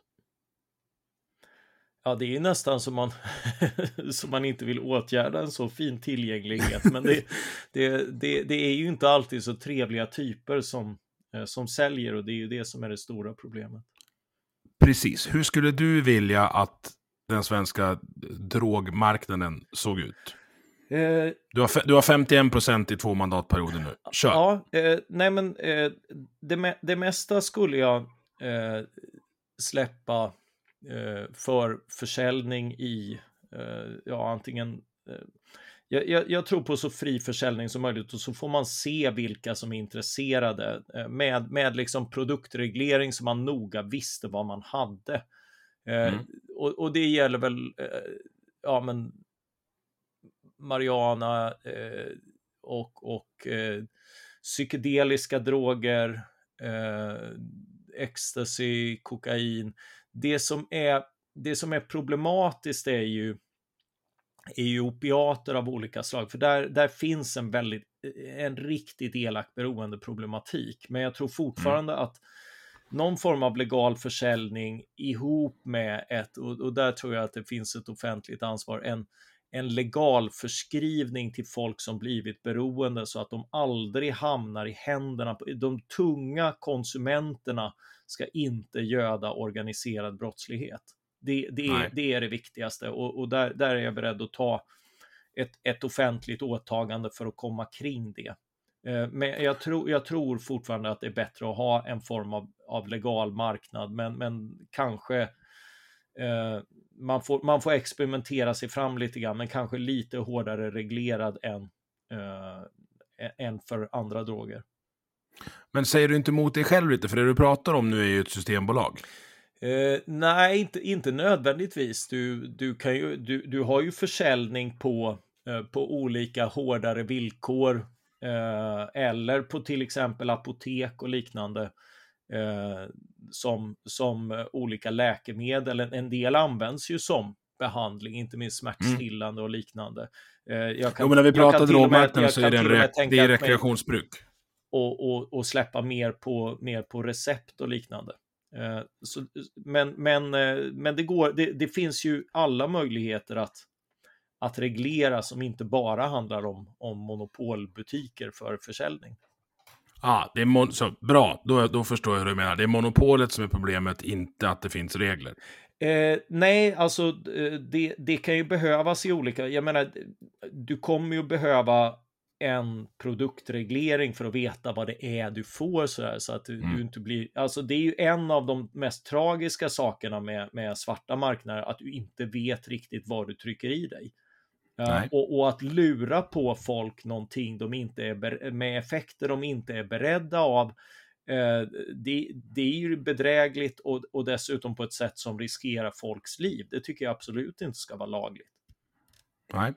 Ja, det är nästan som man, som man inte vill åtgärda en så fin tillgänglighet. Men det, det, det, det är ju inte alltid så trevliga typer som, som säljer och det är ju det som är det stora problemet. Precis. Hur skulle du vilja att den svenska drogmarknaden såg ut? Eh, du, har, du har femtioen procent i två mandatperioder nu. Kör. Ja, eh, nej men eh, det, det mesta skulle jag eh, släppa för försäljning i ja, antingen jag, jag, jag tror på så fri försäljning som möjligt och så får man se vilka som är intresserade med, med liksom produktreglering som man noga visste vad man hade. Mm. och, och det gäller väl ja men marijuana och, och psykedeliska droger, ecstasy, kokain. Det som är, det som är problematiskt är ju, är ju opiater av olika slag. För där, där finns en väldigt, en riktigt elak beroendeproblematik. Men jag tror fortfarande mm. att någon form av legal försäljning ihop med ett, och, och där tror jag att det finns ett offentligt ansvar, en, en legal förskrivning till folk som blivit beroende så att de aldrig hamnar i händerna på de tunga konsumenterna ska inte göda organiserad brottslighet. Det, det, är, det är det viktigaste och, och där, där är jag beredd att ta ett, ett offentligt åtagande för att komma kring det. Men jag tror, jag tror fortfarande att det är bättre att ha en form av, av legal marknad, men, men kanske eh, man, får, man får experimentera sig fram lite grann, men kanske lite hårdare reglerad än, eh, än för andra droger. Men säger du inte emot dig själv lite? För det du pratar om nu är ju ett systembolag. Eh, nej, inte, inte nödvändigtvis. Du, du, kan ju, du, du har ju försäljning på, eh, på olika hårdare villkor. Eh, eller på till exempel apotek och liknande eh, som, som olika läkemedel. En, en del används ju som behandling, inte minst smärtstillande och liknande. Eh, jag kan, jo, men när vi pratar drogmarknaden så är det, en re- det är rekreationsbruk. Och, och, och släppa mer på, mer på recept och liknande. Eh, så, men, men, men det, går, det, det finns ju alla möjligheter att att reglera som inte bara handlar om, om monopolbutiker för försäljning. Ja, ah, det är mon- så, bra, då, då förstår jag hur du menar. Det är monopolet som är problemet, inte att det finns regler. Eh, nej, alltså det, det kan ju behövas i olika, jag menar, du kommer ju behöva en produktreglering för att veta vad det är du får så, här, så att du, mm. du inte blir, alltså det är ju en av de mest tragiska sakerna med, med svarta marknader, att du inte vet riktigt vad du trycker i dig. Uh, och, och att lura på folk någonting de inte är ber- med effekter de inte är beredda av, uh, det, det är ju bedrägligt och, och dessutom på ett sätt som riskerar folks liv. Det tycker jag absolut inte ska vara lagligt. Nej.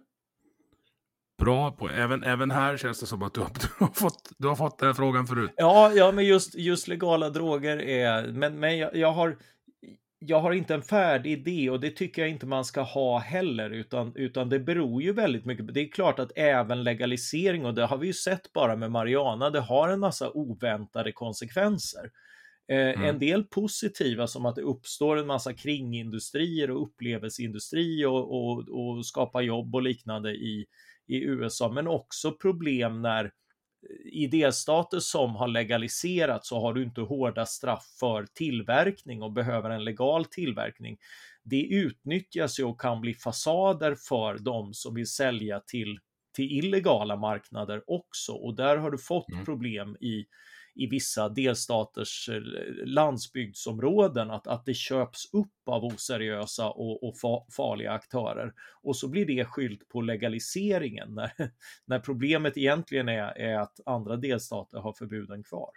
Bra på. Även, även här känns det som att du har, du har, fått, du har fått den här frågan förut. Ja, ja men just, just legala droger är, men, men jag, jag har Jag har inte en färdig idé och det tycker jag inte man ska ha heller, utan, utan det beror ju väldigt mycket. Det är klart att även legalisering, och det har vi ju sett bara med marijuana, det har en massa oväntade konsekvenser. Eh, mm. En del positiva, som att det uppstår en massa kringindustrier och upplevelseindustri och, och, och skapa jobb och liknande i, i U S A, men också problem när i delstater som har legaliserat så har du inte hårda straff för tillverkning och behöver en legal tillverkning. Det utnyttjas ju och kan bli fasader för de som vill sälja till, till illegala marknader också, och där har du fått mm. problem i, i vissa delstaters landsbygdsområden att, att det köps upp av oseriösa och, och fa, farliga aktörer, och så blir det skylt på legaliseringen när, när problemet egentligen är, är att andra delstater har förbuden kvar.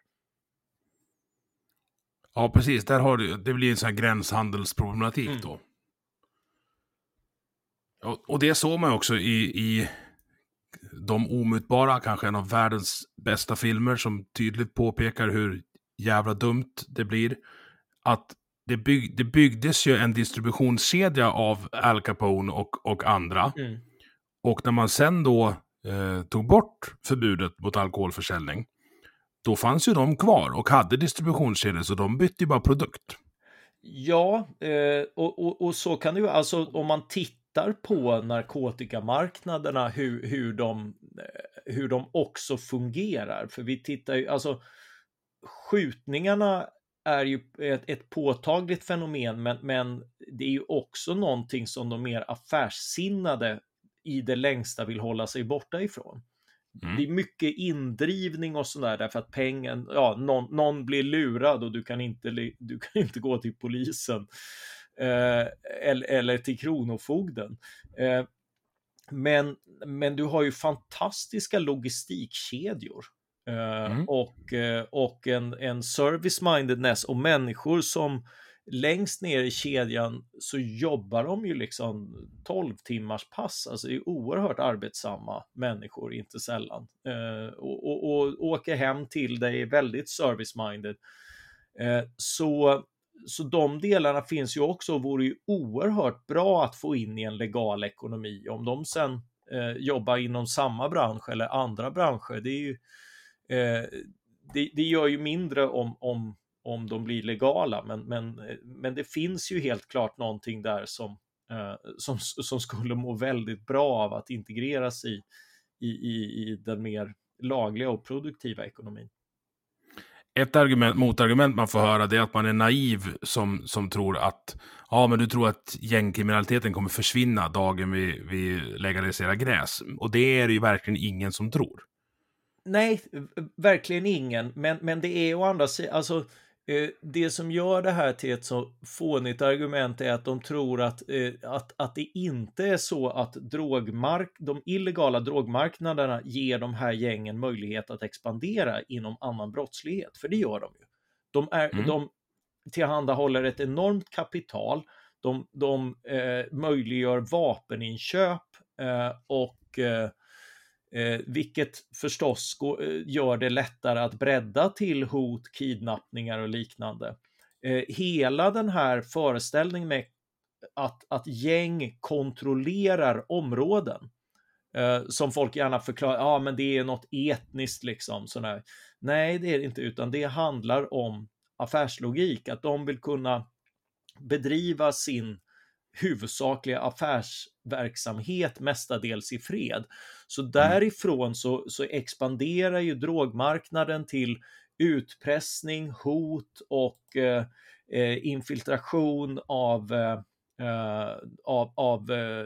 Ja, precis. Där har du, det blir en sån här gränshandelsproblematik mm. då. Och, och det såg man också i, i De omutbara, kanske en av världens bästa filmer, som tydligt påpekar hur jävla dumt det blir. Att det, bygg, det byggdes ju en distributionskedja av Al Capone och, och andra. Mm. Och när man sen då eh, tog bort förbudet mot alkoholförsäljning, då fanns ju de kvar och hade distributionskedjor, så de bytte ju bara produkt. Ja, eh, och, och, och så kan det ju, alltså om man tittar på narkotikamarknaderna, hur, hur, de, hur de också fungerar. För vi tittar ju, alltså skjutningarna är ju ett, ett påtagligt fenomen, men, men det är ju också någonting som de mer affärssinnade i det längsta vill hålla sig borta ifrån. Mm. Det är mycket indrivning och sådär, därför att pengen, ja, någon, någon blir lurad och du kan inte, du kan inte gå till polisen eh, eller, eller till kronofogden. Eh, men, men du har ju fantastiska logistikkedjor eh, mm. och, eh, och en, en service-mindedness och människor som längst ner i kedjan så jobbar de ju liksom tolv timmars pass, alltså det är oerhört arbetsamma människor, inte sällan, eh, och, och, och åker hem till dig väldigt service-minded. Eh, så, så de delarna finns ju också, och vore ju oerhört bra att få in i en legal ekonomi. Om de sen eh, jobbar inom samma bransch eller andra branscher, det är ju eh, det, det gör ju mindre om, om om de blir legala, men, men, men det finns ju helt klart någonting där som, eh, som, som skulle må väldigt bra av att integreras i, i, i, i den mer lagliga och produktiva ekonomin. ett argument, motargument man får höra, det är att man är naiv som, som tror att ja, men du tror att gängkriminaliteten kommer försvinna dagen vi, vi legaliserar gräs. Och det är det ju verkligen ingen som tror. Nej, verkligen ingen. Men, men det är å andra sidan, alltså det som gör det här till ett så fånigt argument är att de tror att, att, att det inte är så att drogmark, de illegala drogmarknaderna ger de här gängen möjlighet att expandera inom annan brottslighet. För det gör de ju. De, är, mm. de tillhandahåller ett enormt kapital. De, de eh, möjliggör vapeninköp eh, och eh, Eh, vilket förstås går, eh, gör det lättare att bredda till hot, kidnappningar och liknande. Eh, hela den här föreställningen med att, att gäng kontrollerar områden eh, som folk gärna förklarar, ja men det är något etniskt liksom. Sådär. Nej, det är det inte, utan det handlar om affärslogik, att de vill kunna bedriva sin huvudsakliga affärsverksamhet mestadels i fred. Så därifrån så, så expanderar ju drogmarknaden till utpressning, hot och eh, infiltration av, eh, av, av eh,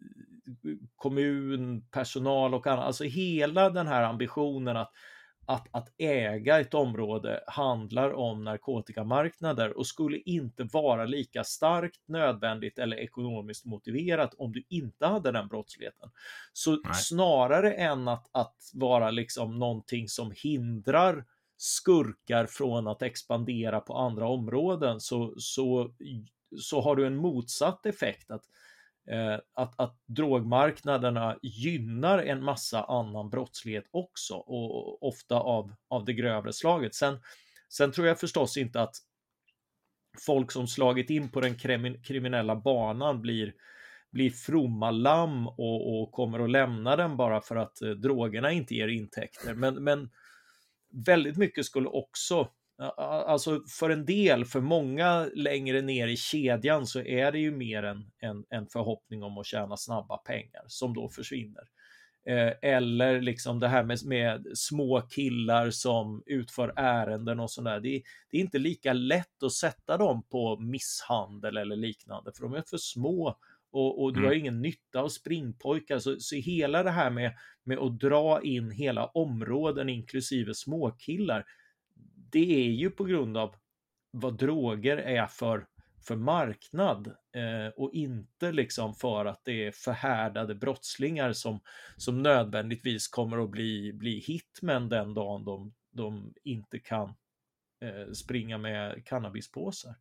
kommun, personal och annat. Alltså hela den här ambitionen att Att, att äga ett område handlar om narkotikamarknader och skulle inte vara lika starkt nödvändigt eller ekonomiskt motiverat om du inte hade den brottsligheten. Så Nej. snarare än att, att vara liksom någonting som hindrar skurkar från att expandera på andra områden, så, så, så har du en motsatt effekt, att Eh, att, att drogmarknaderna gynnar en massa annan brottslighet också, och ofta av, av det grövre slaget. Sen, sen tror jag förstås inte att folk som slagit in på den kriminella banan blir, blir fromma lamm och, och kommer att lämna den bara för att eh, drogerna inte ger intäkter. Men, men väldigt mycket skulle också, alltså för en del, för många längre ner i kedjan, så är det ju mer en, en, en förhoppning om att tjäna snabba pengar som då försvinner. Eh, eller liksom det här med, med små killar som utför ärenden och sådär. Det, det är inte lika lätt att sätta dem på misshandel eller liknande, för de är för små och, och du mm. har ingen nytta av springpojkar. Så, så hela det här med, med att dra in hela områden inklusive småkillar, det är ju på grund av vad droger är för, för marknad eh, och inte liksom för att det är förhärdade brottslingar som, som nödvändigtvis kommer att bli, bli hitmen den dagen de, de inte kan eh, springa med cannabispåsar.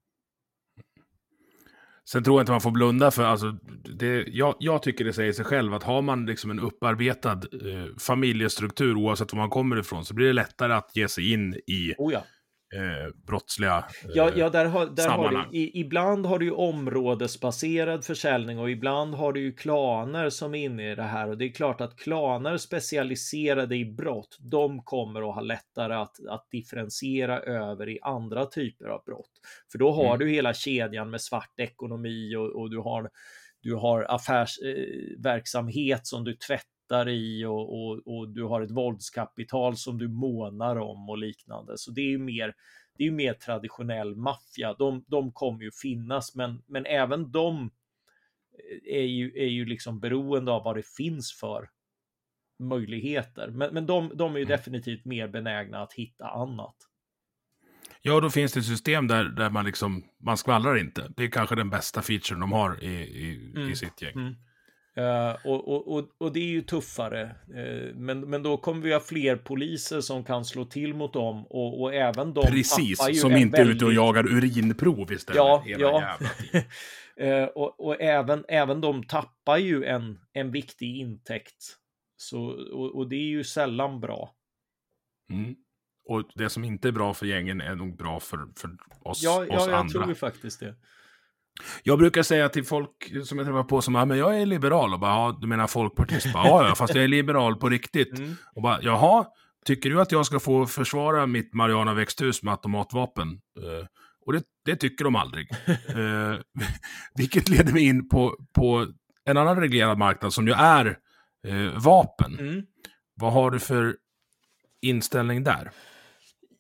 Sen tror jag inte man får blunda för, alltså, det, jag, jag tycker det säger sig själv att har man liksom en upparbetad eh, familjestruktur oavsett var man kommer ifrån, så blir det lättare att ge sig in i oh ja. eh, brottsliga eh, ja, ja, där har, där sammanhang. Har du, i, ibland har du ju områdesbaserad försäljning och ibland har du ju klaner som är inne i det här, och det är klart att klaner specialiserade i brott, de kommer att ha lättare att, att differentiera över i andra typer av brott. För då har mm. du hela kedjan med svart ekonomi och, och du har, du har affärsverksamhet eh, som du tvättar i och, och, och du har ett våldskapital som du månar om och liknande. Så det är ju mer, det är ju mer traditionell maffia. De, de kommer ju finnas, men, men även de är ju, är ju liksom beroende av vad det finns för möjligheter. Men, men de, de är ju definitivt mer benägna att hitta annat. Ja, då finns det ett system där, där man liksom, man skvallrar inte. Det är kanske den bästa featuren de har i, i, mm. i sitt gäng. Mm. Uh, och, och, och, och det är ju tuffare. Uh, men, men då kommer vi ha fler poliser som kan slå till mot dem. Och, och även de Precis, som inte väldigt... är ute och jagar urinprov istället. Ja, ja. uh, och och även, även de tappar ju en, en viktig intäkt. Så, och, och det är ju sällan bra. Mm. Och det som inte är bra för gängen är nog bra för, för oss, ja, oss ja, jag andra. tror ju faktiskt det. Jag brukar säga till folk som jag träffar på som ja, men jag är liberal, och bara, ja, du menar folkpartist? Bara, ja, ja, fast jag är liberal på riktigt. Mm. Och bara, jaha, tycker du att jag ska få försvara mitt Mariana växthus med automatvapen? Uh, och det, det tycker de aldrig. uh, vilket leder mig in på, på en annan reglerad marknad som ju är uh, vapen. Mm. Vad har du för inställning där?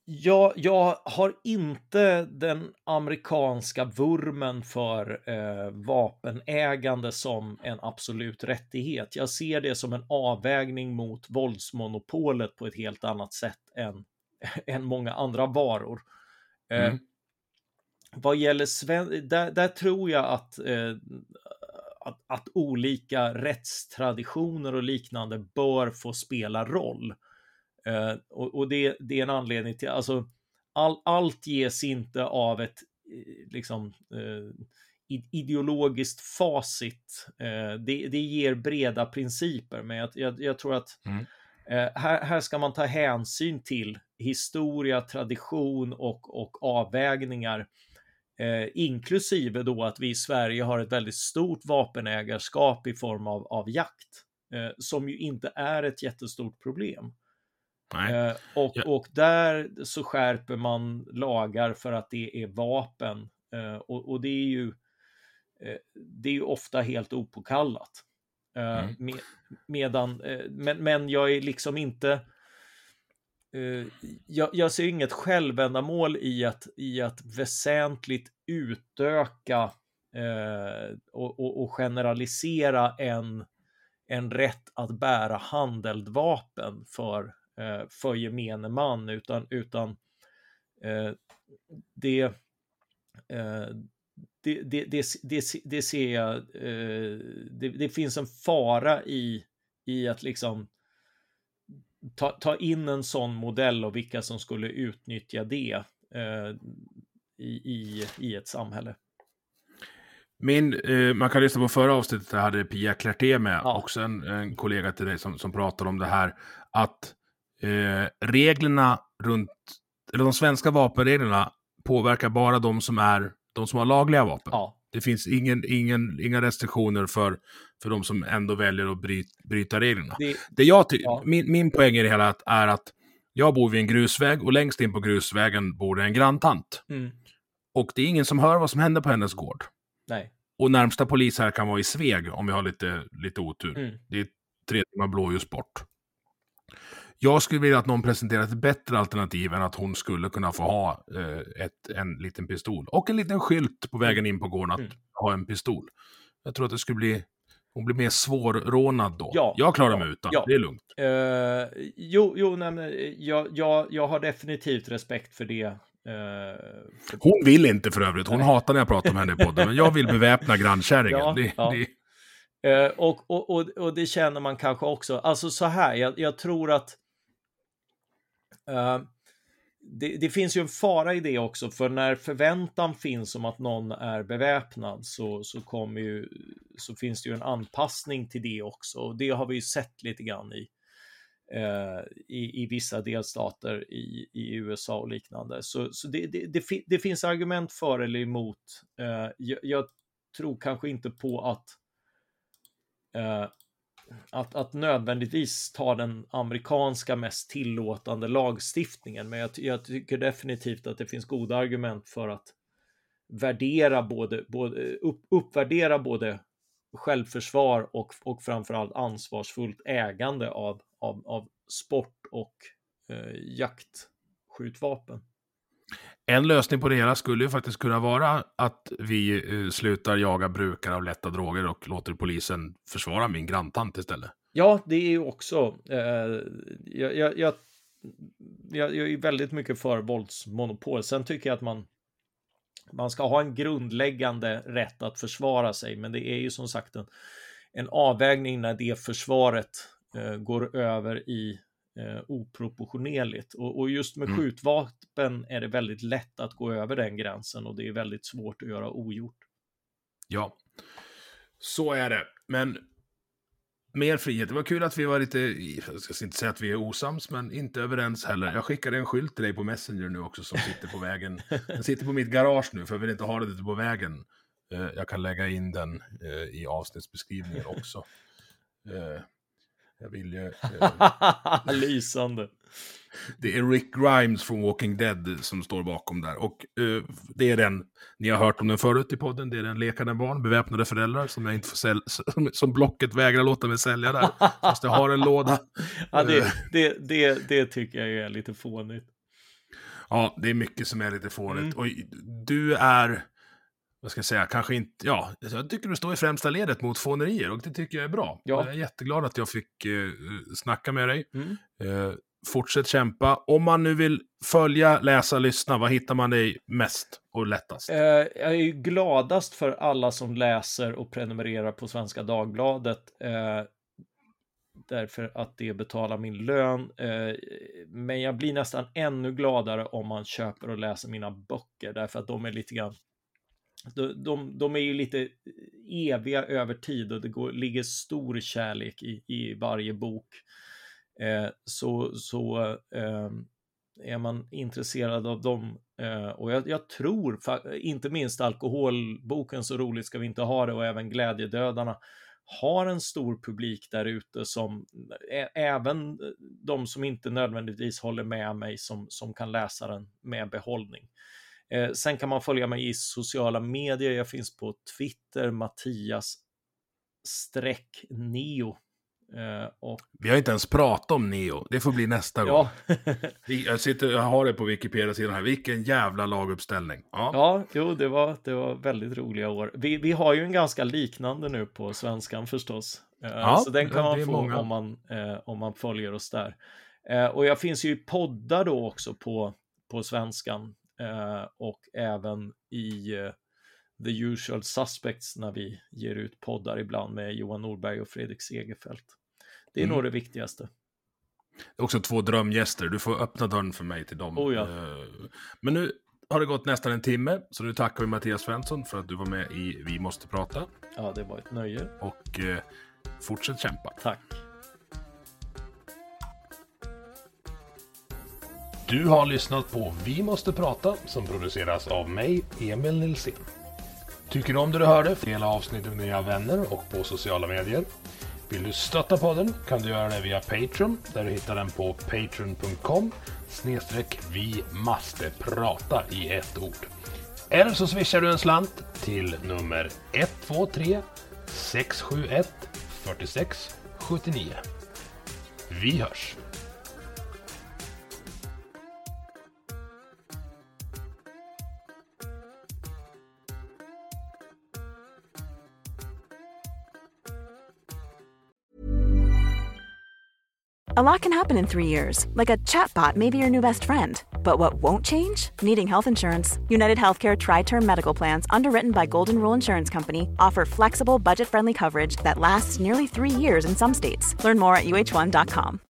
Jag, jag har inte den amerikanska vurmen för eh, vapenägande som en absolut rättighet. Jag ser det som en avvägning mot våldsmonopolet på ett helt annat sätt än, än många andra varor. Eh, Mm. Vad gäller Sven- där, där tror jag att, eh, att, att olika rättstraditioner och liknande bör få spela roll. Uh, och och det, det är en anledning till, alltså all, allt ges inte av ett liksom uh, ideologiskt facit. Uh, det, det ger breda principer, men jag, jag, jag tror att mm. uh, här, här ska man ta hänsyn till historia, tradition och, och avvägningar, uh, inklusive då att vi i Sverige har ett väldigt stort vapenägarskap i form av, av jakt, uh, som ju inte är ett jättestort problem. Eh, och, ja. och där så skärper man lagar för att det är vapen, eh, och, och det är ju eh, det är ju ofta helt opåkallat. Eh, mm. med, medan, eh, men, men jag är liksom inte eh, jag, jag ser inget självändamål i att, i att väsentligt utöka eh, och, och, och generalisera en, en rätt att bära handeldvapen för för gemene man, utan, utan eh, det, eh, det, det, det, det, det ser jag, eh, det, det finns en fara i, i att liksom ta, ta in en sån modell och vilka som skulle utnyttja det eh, i, i, i ett samhälle. Min, eh, man kan lyssna på förra avsnittet, där hade Pia Clarté med, ja. också en, en kollega till dig som, som pratar om det här, att Eh, reglerna runt, eller de svenska vapenreglerna påverkar bara de som är de som har lagliga vapen. Ja. Det finns ingen, ingen, inga restriktioner för, för de som ändå väljer att bryta, bryta reglerna. Det, det jag ty- ja. min, min poäng i det hela är att jag bor vid en grusväg och längst in på grusvägen bor det en granntant. Mm. Och det är ingen som hör vad som händer på hennes gård. Nej. Och närmsta polis här kan vara i Sveg om vi har lite, lite otur. Mm. Det är tre timmar blåljus bort. Jag skulle vilja att någon presenterar ett bättre alternativ än att hon skulle kunna få ha eh, ett, en liten pistol. Och en liten skylt på vägen in på gården att mm. ha en pistol. Jag tror att det skulle bli, hon blir mer svårrånad då. Ja, jag klarar ja, mig utan, ja. Det är lugnt. Uh, jo, jo nej, men jag, jag, jag har definitivt respekt för det. Uh, för... Hon vill inte för övrigt, hon nej. hatar när jag pratar om henne i podden. Men jag vill beväpna grannkärringen. Ja, det, ja. det... Uh, och, och, och, och det känner man kanske också. Alltså så här, jag, jag tror att Uh, det, det finns ju en fara i det också, för när förväntan finns om att någon är beväpnad så, så, kommer ju, så finns det ju en anpassning till det också, och det har vi ju sett lite grann i, uh, i, i vissa delstater i, i U S A och liknande, så, så det, det, det, det finns argument för eller emot. Uh, jag, jag tror kanske inte på att uh, Att, att nödvändigtvis ta den amerikanska mest tillåtande lagstiftningen, men jag, jag tycker definitivt att det finns goda argument för att värdera både, både upp, uppvärdera både självförsvar och, och framförallt ansvarsfullt ägande av, av, av sport och eh, jaktskjutvapen. En lösning på det hela skulle ju faktiskt kunna vara att vi uh, slutar jaga brukare av lätta droger och låter polisen försvara min granntant istället. Ja, det är ju också... Eh, jag, jag, jag, jag är väldigt mycket för våldsmonopol. Sen tycker jag att man, man ska ha en grundläggande rätt att försvara sig. Men det är ju som sagt en, en avvägning när det försvaret eh, går över i Eh, oproportionerligt, och, och just med mm. skjutvapen är det väldigt lätt att gå över den gränsen, och det är väldigt svårt att göra ogjort. Ja, så är det. Men mer frihet. Det var kul att vi var lite, jag ska inte säga att vi är osams, men inte överens heller. Jag skickade en skylt till dig på Messenger nu också som sitter på vägen. Den sitter på mitt garage nu, för jag vill inte ha det ute på vägen. Eh, jag kan lägga in den eh, i avsnittsbeskrivningen också. Eh, Jag vill ju... Eh, Lysande. Det är Rick Grimes från Walking Dead som står bakom där. Och eh, det är den, ni har hört om den förut i podden, det är den lekande barn, beväpnade föräldrar som jag inte får sälja, som, som Blocket vägrar låta mig sälja där. Fast jag har en låda. Ja, det, det, det, det tycker jag är lite fånigt. Ja, det är mycket som är lite fånigt. Mm. Och du är, vad ska jag säga, kanske inte, ja, jag tycker du står i främsta ledet mot fånerier och det tycker jag är bra. Ja. Jag är jätteglad att jag fick eh, snacka med dig. Mm. Eh, fortsätt kämpa. Om man nu vill följa, läsa, lyssna, vad hittar man dig mest och lättast? Eh, jag är ju gladast för alla som läser och prenumererar på Svenska Dagbladet. Eh, därför att det betalar min lön. Eh, men jag blir nästan ännu gladare om man köper och läser mina böcker. Därför att de är lite grann de, de, de är ju lite eviga över tid och det går, ligger stor kärlek i, i varje bok. Eh, så så eh, är man intresserad av dem eh, och jag, jag tror inte minst alkoholboken Så roligt ska vi inte ha det och även Glädjedödarna har en stor publik där ute som ä, även de som inte nödvändigtvis håller med mig som, som kan läsa den med behållning. Eh, sen kan man följa mig i sociala medier. Jag finns på Twitter, Mattias streck Neo. Uh, och... Vi har inte ens pratat om Neo. Det får bli nästa gång. Ja. jag, sitter, jag har det på Wikipedia-sidan här. Vilken jävla laguppställning. Ja, ja jo, det var, det var väldigt roliga år. Vi, vi har ju en ganska liknande nu på svenskan förstås. Uh, ja, så den kan man få många. om man, uh, om man följer oss där. Uh, och jag finns ju i poddar då också på, på svenskan. Uh, och även i uh, The Usual Suspects när vi ger ut poddar ibland med Johan Norberg och Fredrik Segerfeldt. Det är mm. nog det viktigaste. Det är också två drömgäster. Du får öppna dörren för mig till dem. Oh ja. Men nu har det gått nästan en timme. Så nu tackar vi Mattias Svensson för att du var med i Vi måste prata. Ja, det var ett nöje. Och eh, fortsätt kämpa. Tack. Du har lyssnat på Vi måste prata som produceras av mig, Emil Nilsson. Tycker du om det du hörde? Dela avsnittet med dina vänner och på sociala medier. Vill du stötta podden kan du göra det via Patreon där du hittar den på patreon punkt com snedstreck vi måste prata i ett ord. Eller så swishar du en slant till nummer ett två tre sex sju ett fyra sex sju nio. Vi hörs! A lot can happen in three years, like a chatbot may be your new best friend. But what won't change? Needing health insurance. United Healthcare Tri-Term Medical Plans, underwritten by Golden Rule Insurance Company, offer flexible, budget-friendly coverage that lasts nearly three years in some states. Learn more at U H one dot com.